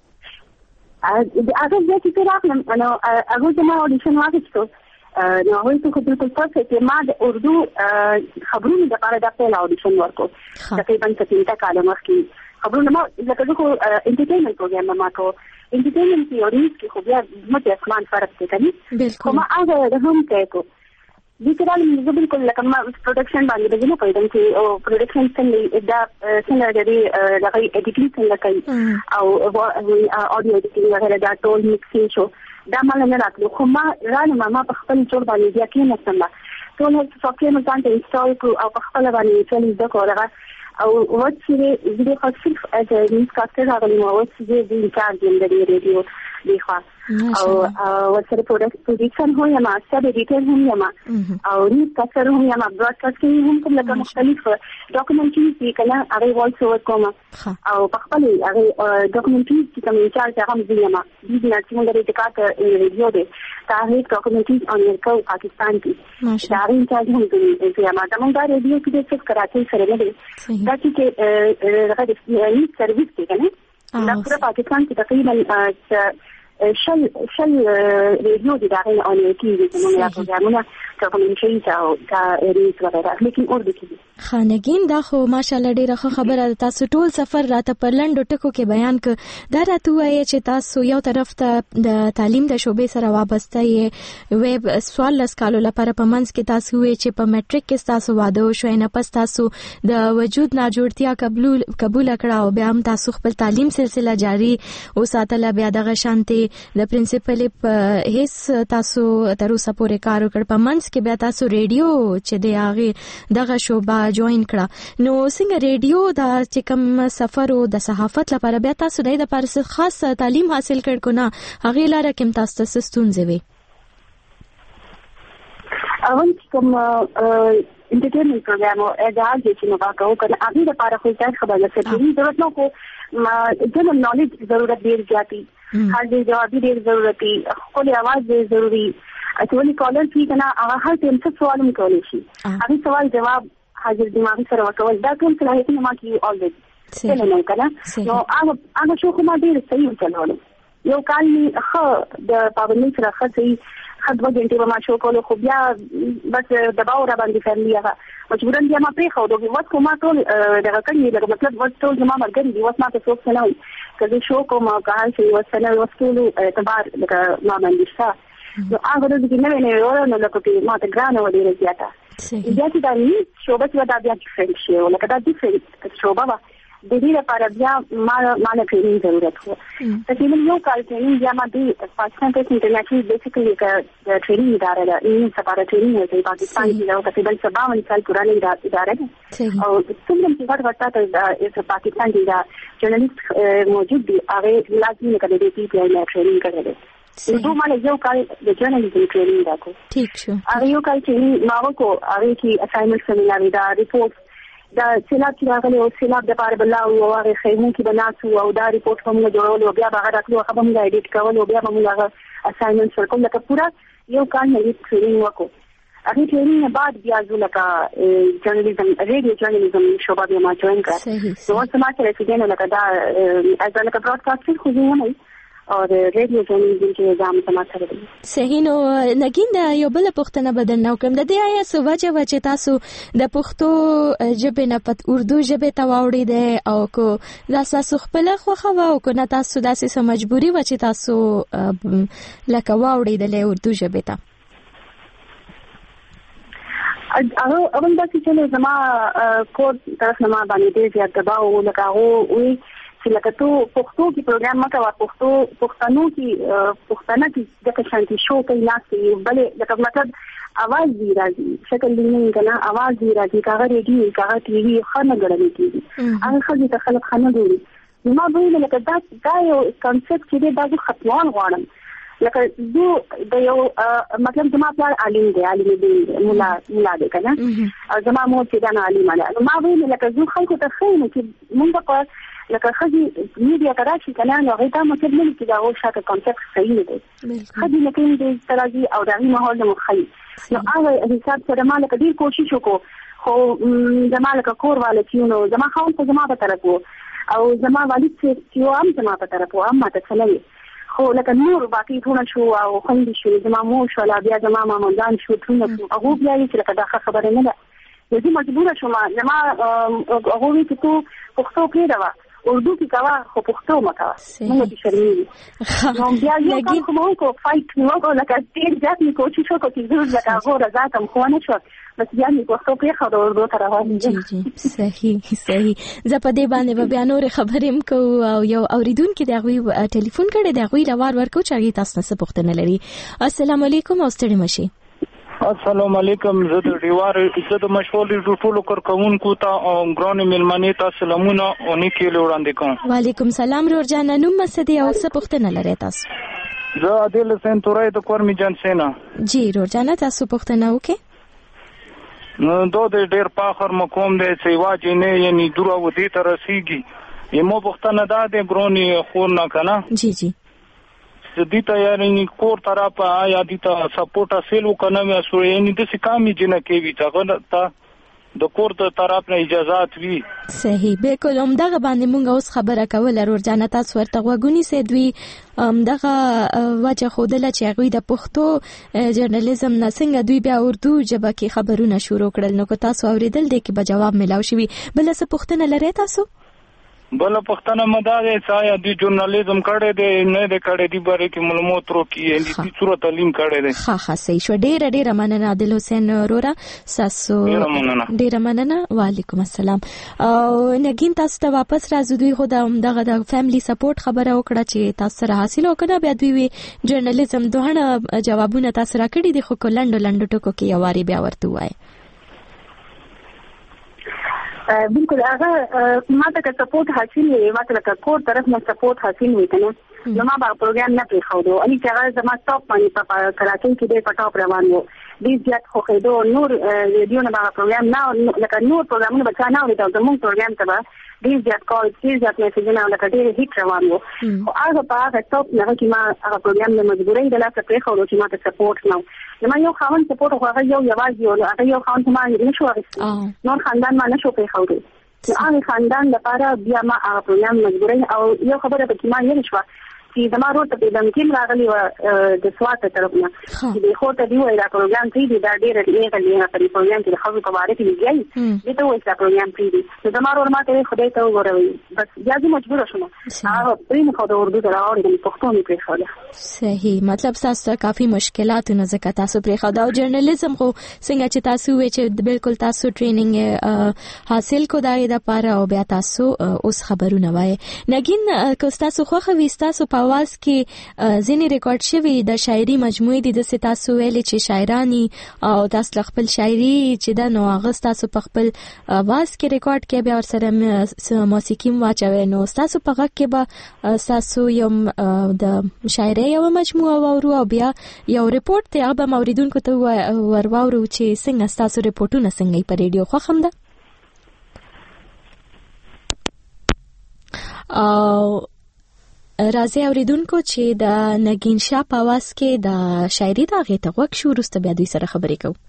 هغه بیا چې راغلم نو هغه زما اډیشن واغستو نو هغه څه خپل تاسو چې ما د اردو خبرونو لپاره د خپل اډیشن ورکو تقریبا څلور کاله مخکې خبرونه ما لکه خو انټرټینمنت پروګرام ما کو انټرټینمنت تیوري کې خو بیا مته اسمان فرق کوي خو ما هغه د هم کو د کله موږ بالکل لکه ما پروډکشن باندې د نه پېدم چې او پروډکشن څنګه دا څنګه د دغه اډیټینګ څنګه کوي او اډیو اډیټینګ وغیرہ دا ټول مکسینګ شو دا مال نه راتلو خو ما رانه ما په خپل جوړ باندې بیا کې نه سم ټول هیڅ سافټویر مې ځان ته انسټال کړ او په خپل باندې چلی د کوله او وڅې دې خو صرف از نیوز کاستر راغلی مو وڅې دې انچارج د ریډیو دی خو او ورسره پروډکشن هم یم سب ایډیټر هم یم او نیوز کاستر هم یم براډکاسټینګ هم کوم لکه مختلف ډاکومنټریز دي کله هغه وایس اوور کوم او په خپل هغه ډاکومنټریز چې کوم انچارج هغه هم یم دې نه چې موږ د ټاکا ریډیو دی تاریخ ډاکومنټریز امریکا او پاکستان کې دا انچارج هم دی یم دا موږ د ریډیو کې د کراچۍ سره نه دی دا چې هغه د نیوز سرویس دی کنه دا پورا پاکستان کې تقریبا شل شل ریډیو دي دا غي اون کیږي چې موږ راځو پروګرامونه کومنټري او دا ریډیو وغیرہ لیکن اردو کې خانګین دا خو ماشاالله ډیره خبره تاسو ټول سفر راته پر لنډو ټکو کې بیان ک دا راته وایي چې تاسو یو طرف ته د تعلیم د شوبې سره وابسته یې ویب سوال لسکالو لپاره په منځ کې تاسو وی چې په میټریک کې تاسو واده شوي نه پس تاسو د وجود ناجوړتیا قبول قبول کړه او بیا هم تاسو خپل تعلیم سلسله جاری وساتله بیا د غشانتي د پرنسپل په هیڅ تاسو تر اوسه پورې کار وکړ په منځ کې بیا تاسو ریډیو چې دی هغه دغه شوبه جوائن کړه نو څنګه ریډیو دا چې کوم سفر او د صحافت لپاره بیا تاسو د لپاره خاص تعلیم حاصل کړ کو نه هغه لاره کوم تاسو ته ستونزې وي اول کوم انټرټینمنت پروګرام او اډاج چې نو باکو کنه هغه لپاره خو ځای خبره سره ضرورت نو کو جنرال نالج ضرورت ډیر زیاتی هر دې جواب ډیر ضرورتي خپل आवाज ډیر ضروری اټولي کالر کی کنه هغه هر ټیم څه سوال کولی شي هغه سوال جواب حاضر دماغي سره وکول دا کوم صلاحیتونه ما کې اولريدي څه نه کنه نو هغه هغه شو کومه ډیر صحیح چلول یو کال می خو د پابندۍ سره خځې خدوه غنټه ما شو کول خو بیا بس دباو را باندې فیملی هغه مجبورا بیا ما پرې خو دوی وڅ کومه ټول دغه کړي دغه مطلب وڅ ټول زما مرګ دی وڅ ما ته څوک نه وي کله شو کومه کار شي وڅ نه وڅ اعتبار دغه ما باندې ښه نو هغه د دې نه نه ورو نو لکه چې ما ته ګرانه و ډیره زیاته بیا چې دا نیوز شوبه چې دا بیا ډیفرنٹ شي او لکه دا ډیفرنٹ شوبه وا د دې لپاره بیا ما ما نه ټریننګ ضرورت و تقریبا یو کال ټریننګ یا ما د پاکستان ته انټرنیشنل بیسیکلی د ټریننګ اداره ده این سپاره ټریننګ دی پاکستان کې یو تقریبا سباون کال پرانی اداره ده او څومره چې ورته ورته د پاکستان دی دا جرنالست موجود دی هغه لازمي کړي دی چې یې ټریننګ کړي نو مله یو کال د جرنالیزم ټریننګ راکو ٹھیک شو هغه یو کال چې ما وکړو هغه کې اساینمنټ سیمینار دا ریپورت دا سیلاب چې راغلی او سیلاب د پاره بل او هغه خیمو کې بناسو او دا ریپورت هم جوړول او بیا هغه راکلو هغه هم ایډیټ کول او بیا هم هغه اساینمنټ ورکول لکه پورا یو کال نه ټریننګ وکړو هغه ټریننګ بعد بیا ځلکه جرنالیزم ریډیو جرنالیزم شوبه به ما جوائن کړ نو څه ما چې رسیدنه لکه دا از لکه براډکاسټر خو نه او د ریډیو جرنالیزم کې ځام سماچار دي صحیح نو نګین دا یو بل پښتنه بدل نو کوم د دې آیا سوجه وچ تاسو د پښتو ژبه نه پد اردو ژبه ته واوړې ده او کو دا تاسو خپل خو خو او کو نه تاسو داسې سم مجبوری وچ تاسو لکه واوړې د اردو ژبه ته هغه اول د چې زما کوډ طرف نه ما باندې دې زیات دباو لکه هغه وی چې لکه ته پښتو کې پروګرام مکه وا پښتو پښتنو کې پښتنه کې د شانتي شو کې لاستي بل لکه مطلب आवाज دی راځي شکل نه کنه आवाज دی راځي کاغه ریډیو کاغه ټي وي خنه غړنې کیږي هغه خلک ته خلک خنه ګوري نو ما به لکه دا دا یو کانسپټ چې دا د ختمول غواړم لکه زه د یو مطلب زما پلار عالم دی عالم دی مولا مولا دی کنه او زما مور چې دا عالم دی ما به لکه زه خلکو ته خاين چې مونږ په لکه خدي میډیا کراشي کنه نو هغه ته مطلب نه چې دا او شاته کانسپټ صحیح دی خدي لکه دې ترازی او دغه ماحول د مخې نو هغه حساب سره ما لکه ډیر کوشش وکړو خو زما لکه کور والے چې نو زما خاون ته زما په طرف او زما والد چې یو هم زما په طرف او هم ته چلوي خو لکه نور باقي ټول شو او خوندې شو زما مو شو لا بیا زما مامدان شو ټول هغه بیا چې لکه دا خبره نه ده زه مجبوره شوم زما هغه وی چې تو پښتو کې دا اردو کې کوا خو پښتو مکا موږ دې شرمېږي نو بیا یو کال کومو کو فایټ نو کو لکه ډېر ځات می کوشش وکړ چې زه لکه هغه راځم خو نه شو بس بیا می پښتو کې خو اردو سره راځم جی جی صحیح صحیح زه په دې باندې بیا نور خبرې مکو او یو اوریدونکو د غوي ټلیفون کړي د غوي لوار ورکو چې تاسو نه پوښتنه لري السلام علیکم او ستړي مشي السلام علیکم. زه د ډیوار زه د مشول ټولو کارکونکو ته او ګران ملمنې ته سلامونه او نیکی وړاندې کوم. وعلیکم سلام رورجان. نوم مسدي او څه پوښتنه لرئ تاسو؟ زه عادل حسین تورای د کورمی جان سینا. جی رورجان تاسو پوښتنه وکړئ. نو دوه د ډیر پاخر مقام دی چې واجی نه یعنی دورا ودی تر رسیږي. یمو پوښتنه ده د ګرونی خور نه کنه. جی جی دیتا یعنی کور طرف آیا دیتا سپورټ حاصل وکنه مې سو یعنی د سکامي جنہ کې وی تا د کور ته طرف نه اجازهات وی. صحیح بالکل. هم دغه باندې مونږ اوس خبره کوله رورجان تاسو ورته غوګونی سي دوی هم دغه وجه خودله چې هغه د پښتو جرنالیزم نه څنګه دوی بیا اردو ژبه کې خبرونه شروع کړل. نو که تاسو اوریدل دي کې به جواب ملاو شي. بل څه پوښتنه لرئ تاسو؟ بل پښتنه مداري سایا دی ژورنالیزم کړي دی نه دی کړي دی باره کې معلومات ورکړي دي چې څوره تعلیم کړي دی. ها ها صحیح شو. ډېر ډېر مننه عادل حسین رورا ساسو. ډېر مننه. وعلیکم السلام. او نګین تاسو ته واپس راځو. دوی خو د دغه د فیملی سپورټ خبره وکړه چې تاسو سره حاصل وکړه. بیا دوی ژورنالیزم دوه جوابونه تاسو راکړي دي خو کلند لند ټکو کې یواري بیا ورته وای. بالکل هغه ماته که سپورټ حاصل وي ماته که کور طرف نه سپورټ حاصل وي کنه نو ما به پروګرام نه پریښودو. अनि چې هغه زما ټاپ باندې په کراچۍ کې د پټاپ روان وو ډیر زیات خو خېدو نور ریډیو نه به پروګرام نه لکه نور پروګرامونه بچا نه ورته زموږ پروګرام ته به ډیر زیات کال ډیر زیات میسجونه لکه ډیر هیټ روان وو. او هغه په هغه ټاپ نه کې ما هغه پروګرام نه مجبورې د لاسه پریښودو چې ما ته سپورټ نه نو ما یو خاون سپورټ خو هغه یو یوازې یو هغه یو خاون ما نشو اخیستل نور خاندان ما نشو پریښودل. نو هغه خاندان لپاره بیا ما هغه پروګرام مجبورې او یو خبره پکې ما یې نشو چې د ما روته په دمکین راغلی و د سوات طرف نه چې د خو ته دی وای دا پروګرام پری دی دا ډېر ډېر غلیه په پروګرام کې د خلکو په اړه کې دی دته وای چې پروګرام پری دی نو د ما ور ماته خدای ته وګوروي بس بیا دې مجبور شوم هغه پری نه خو د اردو ته راوړل د پښتو نه پری خاله. صحیح. مطلب تاسو کافي مشکلات نه زکه تاسو پری خاله او جرنالیزم خو څنګه چې تاسو وې چې بالکل تاسو ټریننګ حاصل کو دای د پاره او بیا تاسو اوس خبرونه وای. نګین که تاسو خو خو تاسو په اواز کې ځینې ریکارډ شوی د شاعري مجموعې دي د تاسو ویلي چې شاعرانی او تاسو خپل شاعري چې د نو هغه تاسو په خپل اواز کې ریکارډ کې بیا سره موسیقي واچوي. نو تاسو په غږ کې به تاسو یو د شاعري یو مجموعه وورو او بیا یو ریپورت ته هغه موریدونکو ته ورواورو چې څنګه تاسو ریپورتونه څنګه په ریډیو خو هم ده. او راځي اوریدونکو چې د نګین شاه په आवाज کې د شاعري د غیته وک شو وروسته بیا دوی سره خبرې کوو.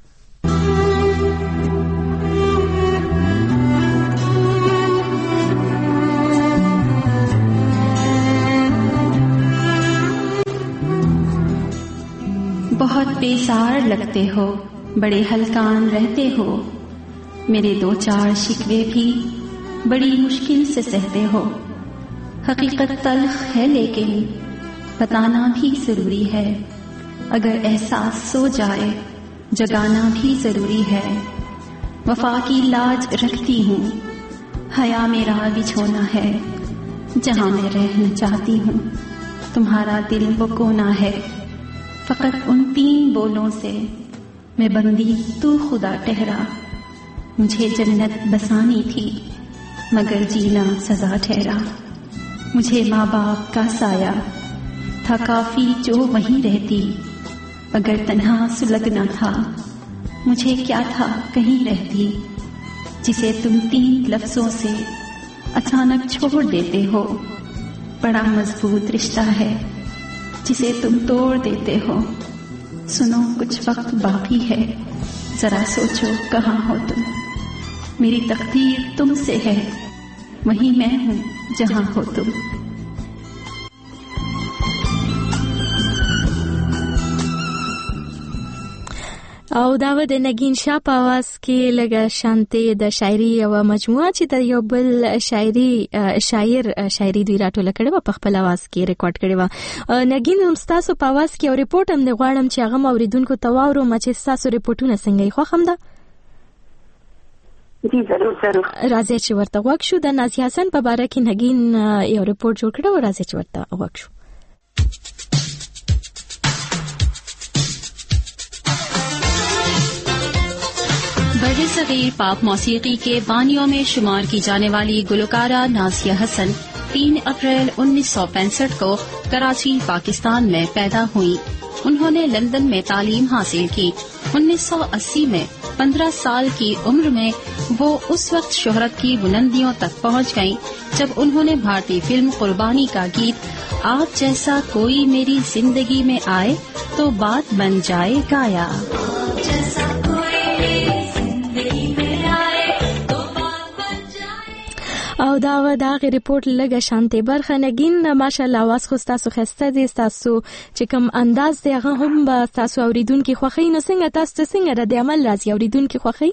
बहुत बेसार लगते हो, बड़े हलकान रहते हो, मेरे दो चार शिकवे भी बड़ी मुश्किल से सहते हो. हकीकत तल्ख है लेकिन बताना भी जरूरी है, अगर एहसास सो जाए जगाना भी जरूरी है. वफा की लाज रखती हूँ, हया मेरा बिछोना है, जहाँ मैं रहना चाहती हूँ तुम्हारा दिल वो कोना है. फकत उन तीन बोलों से मैं बंदी तू खुदा ठहरा. मुझे जन्नत बसानी थी मगर जीना सजा ठहरा. मुझे माँ बाप का साया था काफी जो वहीं रहती, अगर तन्हा सुलगना था मुझे क्या था कहीं रहती. जिसे तुम तीन लफ्जों से अचानक छोड़ देते हो, बड़ा मजबूत रिश्ता है जिसे तुम तोड़ देते हो. सुनो कुछ वक्त बाकी है, जरा सोचो कहाँ हो तुम. मेरी तकदीर तुमसे है, वहीं मैं हूँ जहाँ हो तुम. او دا و د نګین شاه په आवाज کې لګه شانته د شاعري او مجموعه چې د یو بل شاعري شاعر شاعري دی راټول کړي په خپل आवाज کې ریکارډ کړي و. نګین هم تاسو په आवाज کې او ریپورت هم د غواړم چې هغه اوریدونکو ته واورو چې تاسو ریپورتونه څنګه خو هم ده. جی ضرور ضرور. راځي چې ورته وښ شو د نازي حسن په باره کې نګین یو ریپورت جوړ کړو. راځي چې ورته وښ شو. बड़े-सगीर पाप मौसीकी के बानियों में शुमार की जाने वाली गुलकारा नाज़िया हसन तीन अप्रैल उन्नीस सौ पैंसठ को कराची, पाकिस्तान में पैदा हुई। उन्होंने लंदन में तालीम हासिल की। उन्नीस सौ अस्सी में पंद्रह साल की उम्र में वो उस वक्त शोहरत की बुलंदियों तक पहुंच गईं जब उन्होंने भारतीय फिल्म कुर्बानी का गीत आप जैसा कोई मेरी जिंदगी में आए तो बात बन जाए गाया। او دا و دا غي ریپورت لګه شانته برخه نګین ماشاءالله واس خو تاسو خسته دي تاسو چې کوم انداز دی هغه هم به تاسو اوریدونکو خوخی نو څنګه تاسو څنګه د عمل راځي اوریدونکو خوخی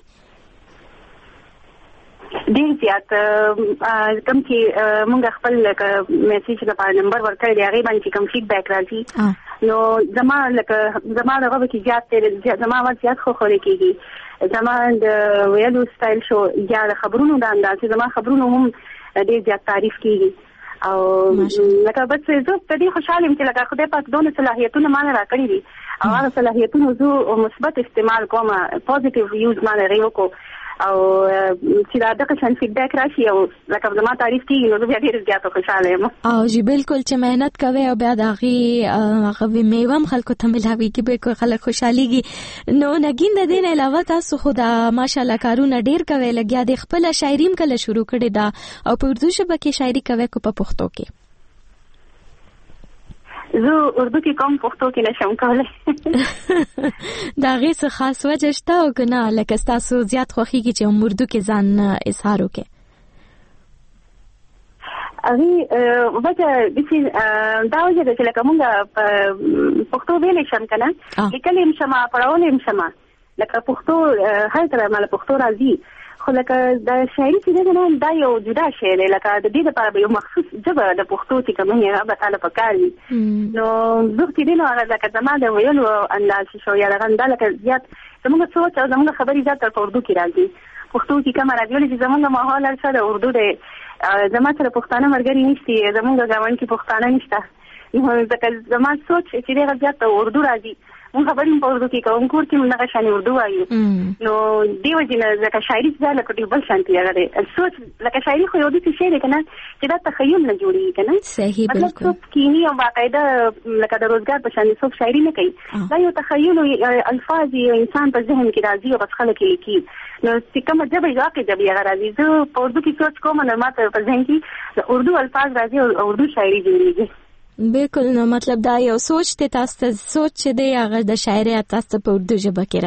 ډیر زیات کوم چې مونږ خپل میسج لپاره نمبر ورکړی دی هغه باندې کوم فیډبیک راځي نو زما لکه زما دغه کې زیات زما وا زیات خو خوري کیږي زما د ویلو سټایل شو یا د خبرونو د انداز زما خبرونو هم ډیر زیات تعریف کیږي او لکه بس زه په دې خوشاله یم چې لکه خدای پاک دونه صلاحیتونه ما نه راکړي دي او هغه صلاحیتونه زه مثبت استعمال کوم پوزټیو یوز ما نه ریو کو او چې دا د قشن فیډبیک راشي او لکه زما تعریف کیږي نو بیا ډیر زیات خوشاله یم او جی بالکل چې مهنت کوي او بیا دغه هغه میوم خلکو ته ملاوي کې به خلک خوشحاليږي نو نګین د دین علاوه تاسو خدا ماشاءالله کارونه ډیر کوي لګیا د خپل شاعریم کله شروع کړی دا او په اردو ژبه کې شاعري کوي کو په پښتو کې زه اردو کې کوم پښتو کې نشم کولای دا غي څه خاص وجه شته او کنه لکه تاسو زیات خوخي کې چې اردو کې ځان اظهار وکړي اغه وجه د چې دا وجه د چې لکه مونږ پښتو ویلې شم کنه لیکلې هم شمه پړاولې هم شمه لکه پښتو هر کله مال پښتو راځي خو لکه د شاعري چې نه دا یو جدا شی دی لکه د دې لپاره یو مخصوص ژبه د پښتو چې کومه هغه به تعالی پکاري نو زه چې دینه هغه لکه زما د ویلو انداز شو یا لکه لکه زیات زموږ سوچ او زموږ خبرې زیات تر اردو کې راځي پښتو کې کومه راځي چې زموږ ماحول هر څه د اردو دی زما سره پښتانه مرګري نشته زموږ ځوان کې پښتانه نشته نو ځکه زما سوچ چې دغه زیات تر اردو راځي مونږ خبرې په اردو کې کوم کور کې موږ غشانې اردو وایو نو دیو جنا ځکه شاعري ځای لکه ډیبل شانتي هغه سوچ لکه شاعري خو یو دي چې شعر کنه چې دا تخیل نه جوړي کنه صحیح بالکل مطلب کینی او باقاعده لکه د روزګار په شان څوک شاعري نه کوي دا یو تخیل او الفاظ یو انسان په ذهن کې راځي او بس خلک یې لیکي نو چې کومه ژبه یې راکې ژبه یې راځي زه په اردو کې سوچ کوم نو ماته په ذهن کې اردو الفاظ راځي او اردو شاعري جوړيږي بالکل نو مطلب دا یو سوچ ته تاسو سوچ دی هغه د شاعري تاسو په اردو ژبه کې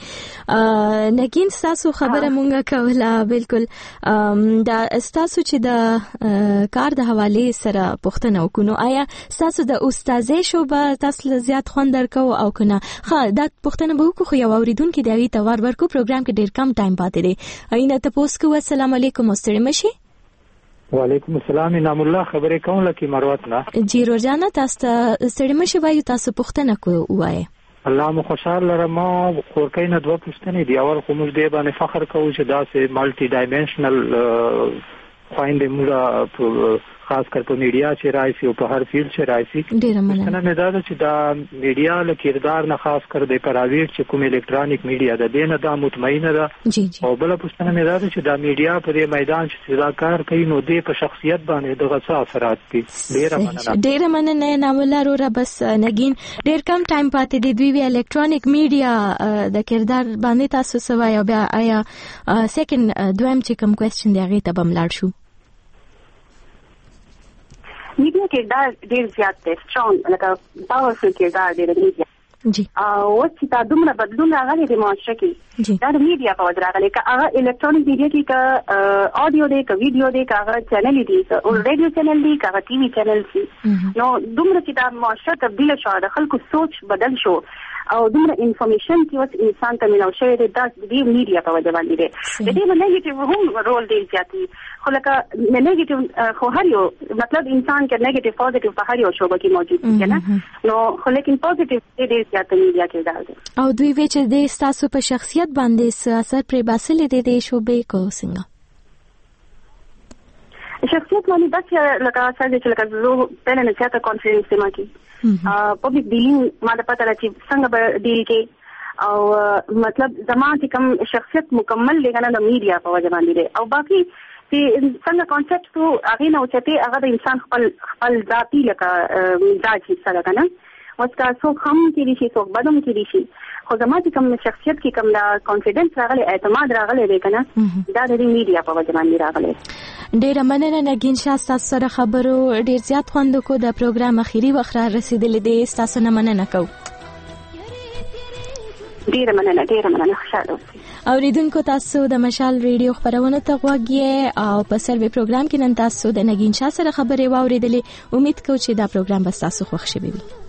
راځي نګین تاسو خبره مونږه کوله بالکل دا تاسو چې د کار د حواله سره پوښتنه وکړو آیا تاسو د استادې شوبه تاسو زیات خوندر کو او کنه ها دا پوښتنه به وکړو یو اوریدونکو دی غي توار ورکو پروګرام کې ډیر کم ټایم پاتې دی اینه تاسو کو السلام علیکم مستری مشي وعلیکم السلام انعام الله خبرې کوم لکه مروت نه جی روزانه تاسو ستړي مشي وایو تاسو پوښتنه کوی الله مو خوشاله لرم ما خورکې نه دوه پوښتنې دی اول خو موږ دې باندې فخر کوو چې دا سه مالټي ډایمنشنل خويندې موږ خاص کر په میډیا چې راځي او په هر فیلډ چې راځي ډیر مننه نه دا چې دا میډیا له کردار نه خاص کر د پرایویټ چې کوم الکترونیک میډیا ده دینه دا مطمئنه ده جی جی او بل پوښتنه مې دا چې دا میډیا په دې میدان چې دا کار کوي نو د په شخصیت باندې دغه څه اثرات دي ډیر مننه ډیر مننه نام الله رو بس نګین ډیر کم ټایم پاتې دی دوی وی الکترونیک میډیا د کردار باندې تاسو سوای او بیا آیا سیکنډ دویم چې کوم کوېسچن دی هغه ته بم لاړ شو میډیا کې دا ډیر زیات دی سترونګ لکه پاورفل کې دا ډیر میډیا جی او چې تا دومره بدلون راغلی دی معاشره کې دا د میډیا په وجه راغلی که هغه الکترونیک میډیا کې که اډیو دی که ویډیو دی که هغه چینل دی او ریډیو چینل دی که هغه ټي وي چینل دی نو دومره چې دا معاشره تبدیل شو د خلکو سوچ بدل شو او دومره انفارمیشن چې اوس انسان ته ملو شوی دی دا د میډیا په وجه باندې دی د دې نیگیټیو هم رول دی زیاتی خو لکه نیگیټیو خو هر یو مطلب انسان کې نیگیټیو پوزټیو په هر یو شوبه کې موجود دی نه نو خو لیکن پوزټیو دی زیات میډیا کې دا او دوی وی چې د تاسو په شخصیت باندې اثر پرې باسل دي د شوبې کو څنګه شخصیت باندې بس لکه څنګه چې لکه زه په نه چاته کانفرنس ما کې پبلک ډیلینګ ما د پته راځي څنګه به ډیل کې او مطلب زما چې کوم شخصیت مکمل لګنه د میډیا په وجه باندې دی او باقي چې څنګه کانسپټ تو هغه نو چې هغه د انسان خپل خپل ذاتی لکه مزاج حصہ ده کنه وستا څوک هم کې شي څوک بدوم کې شي خو زما چې کوم شخصیت کې کوم لا کانفیډنس راغلی اعتماد راغلی دی کنه دا د میډیا په وجه باندې راغلی. ډېر مننه نګین شاه تاسو سره خبرو ډېر زیات خوند کو د پروګرام اخیری وخت را رسیدلې دی تاسو نه مننه کو. ډېر مننه ډېر مننه خوشاله اوسئ. اوریدونکو تاسو د مشال ریډیو خبرونه ته غوږی او په سروي پروګرام کې نن تاسو د نګین شاه سره خبرې واوریدلې. امید کوم چې دا پروګرام به تاسو خوښ شي.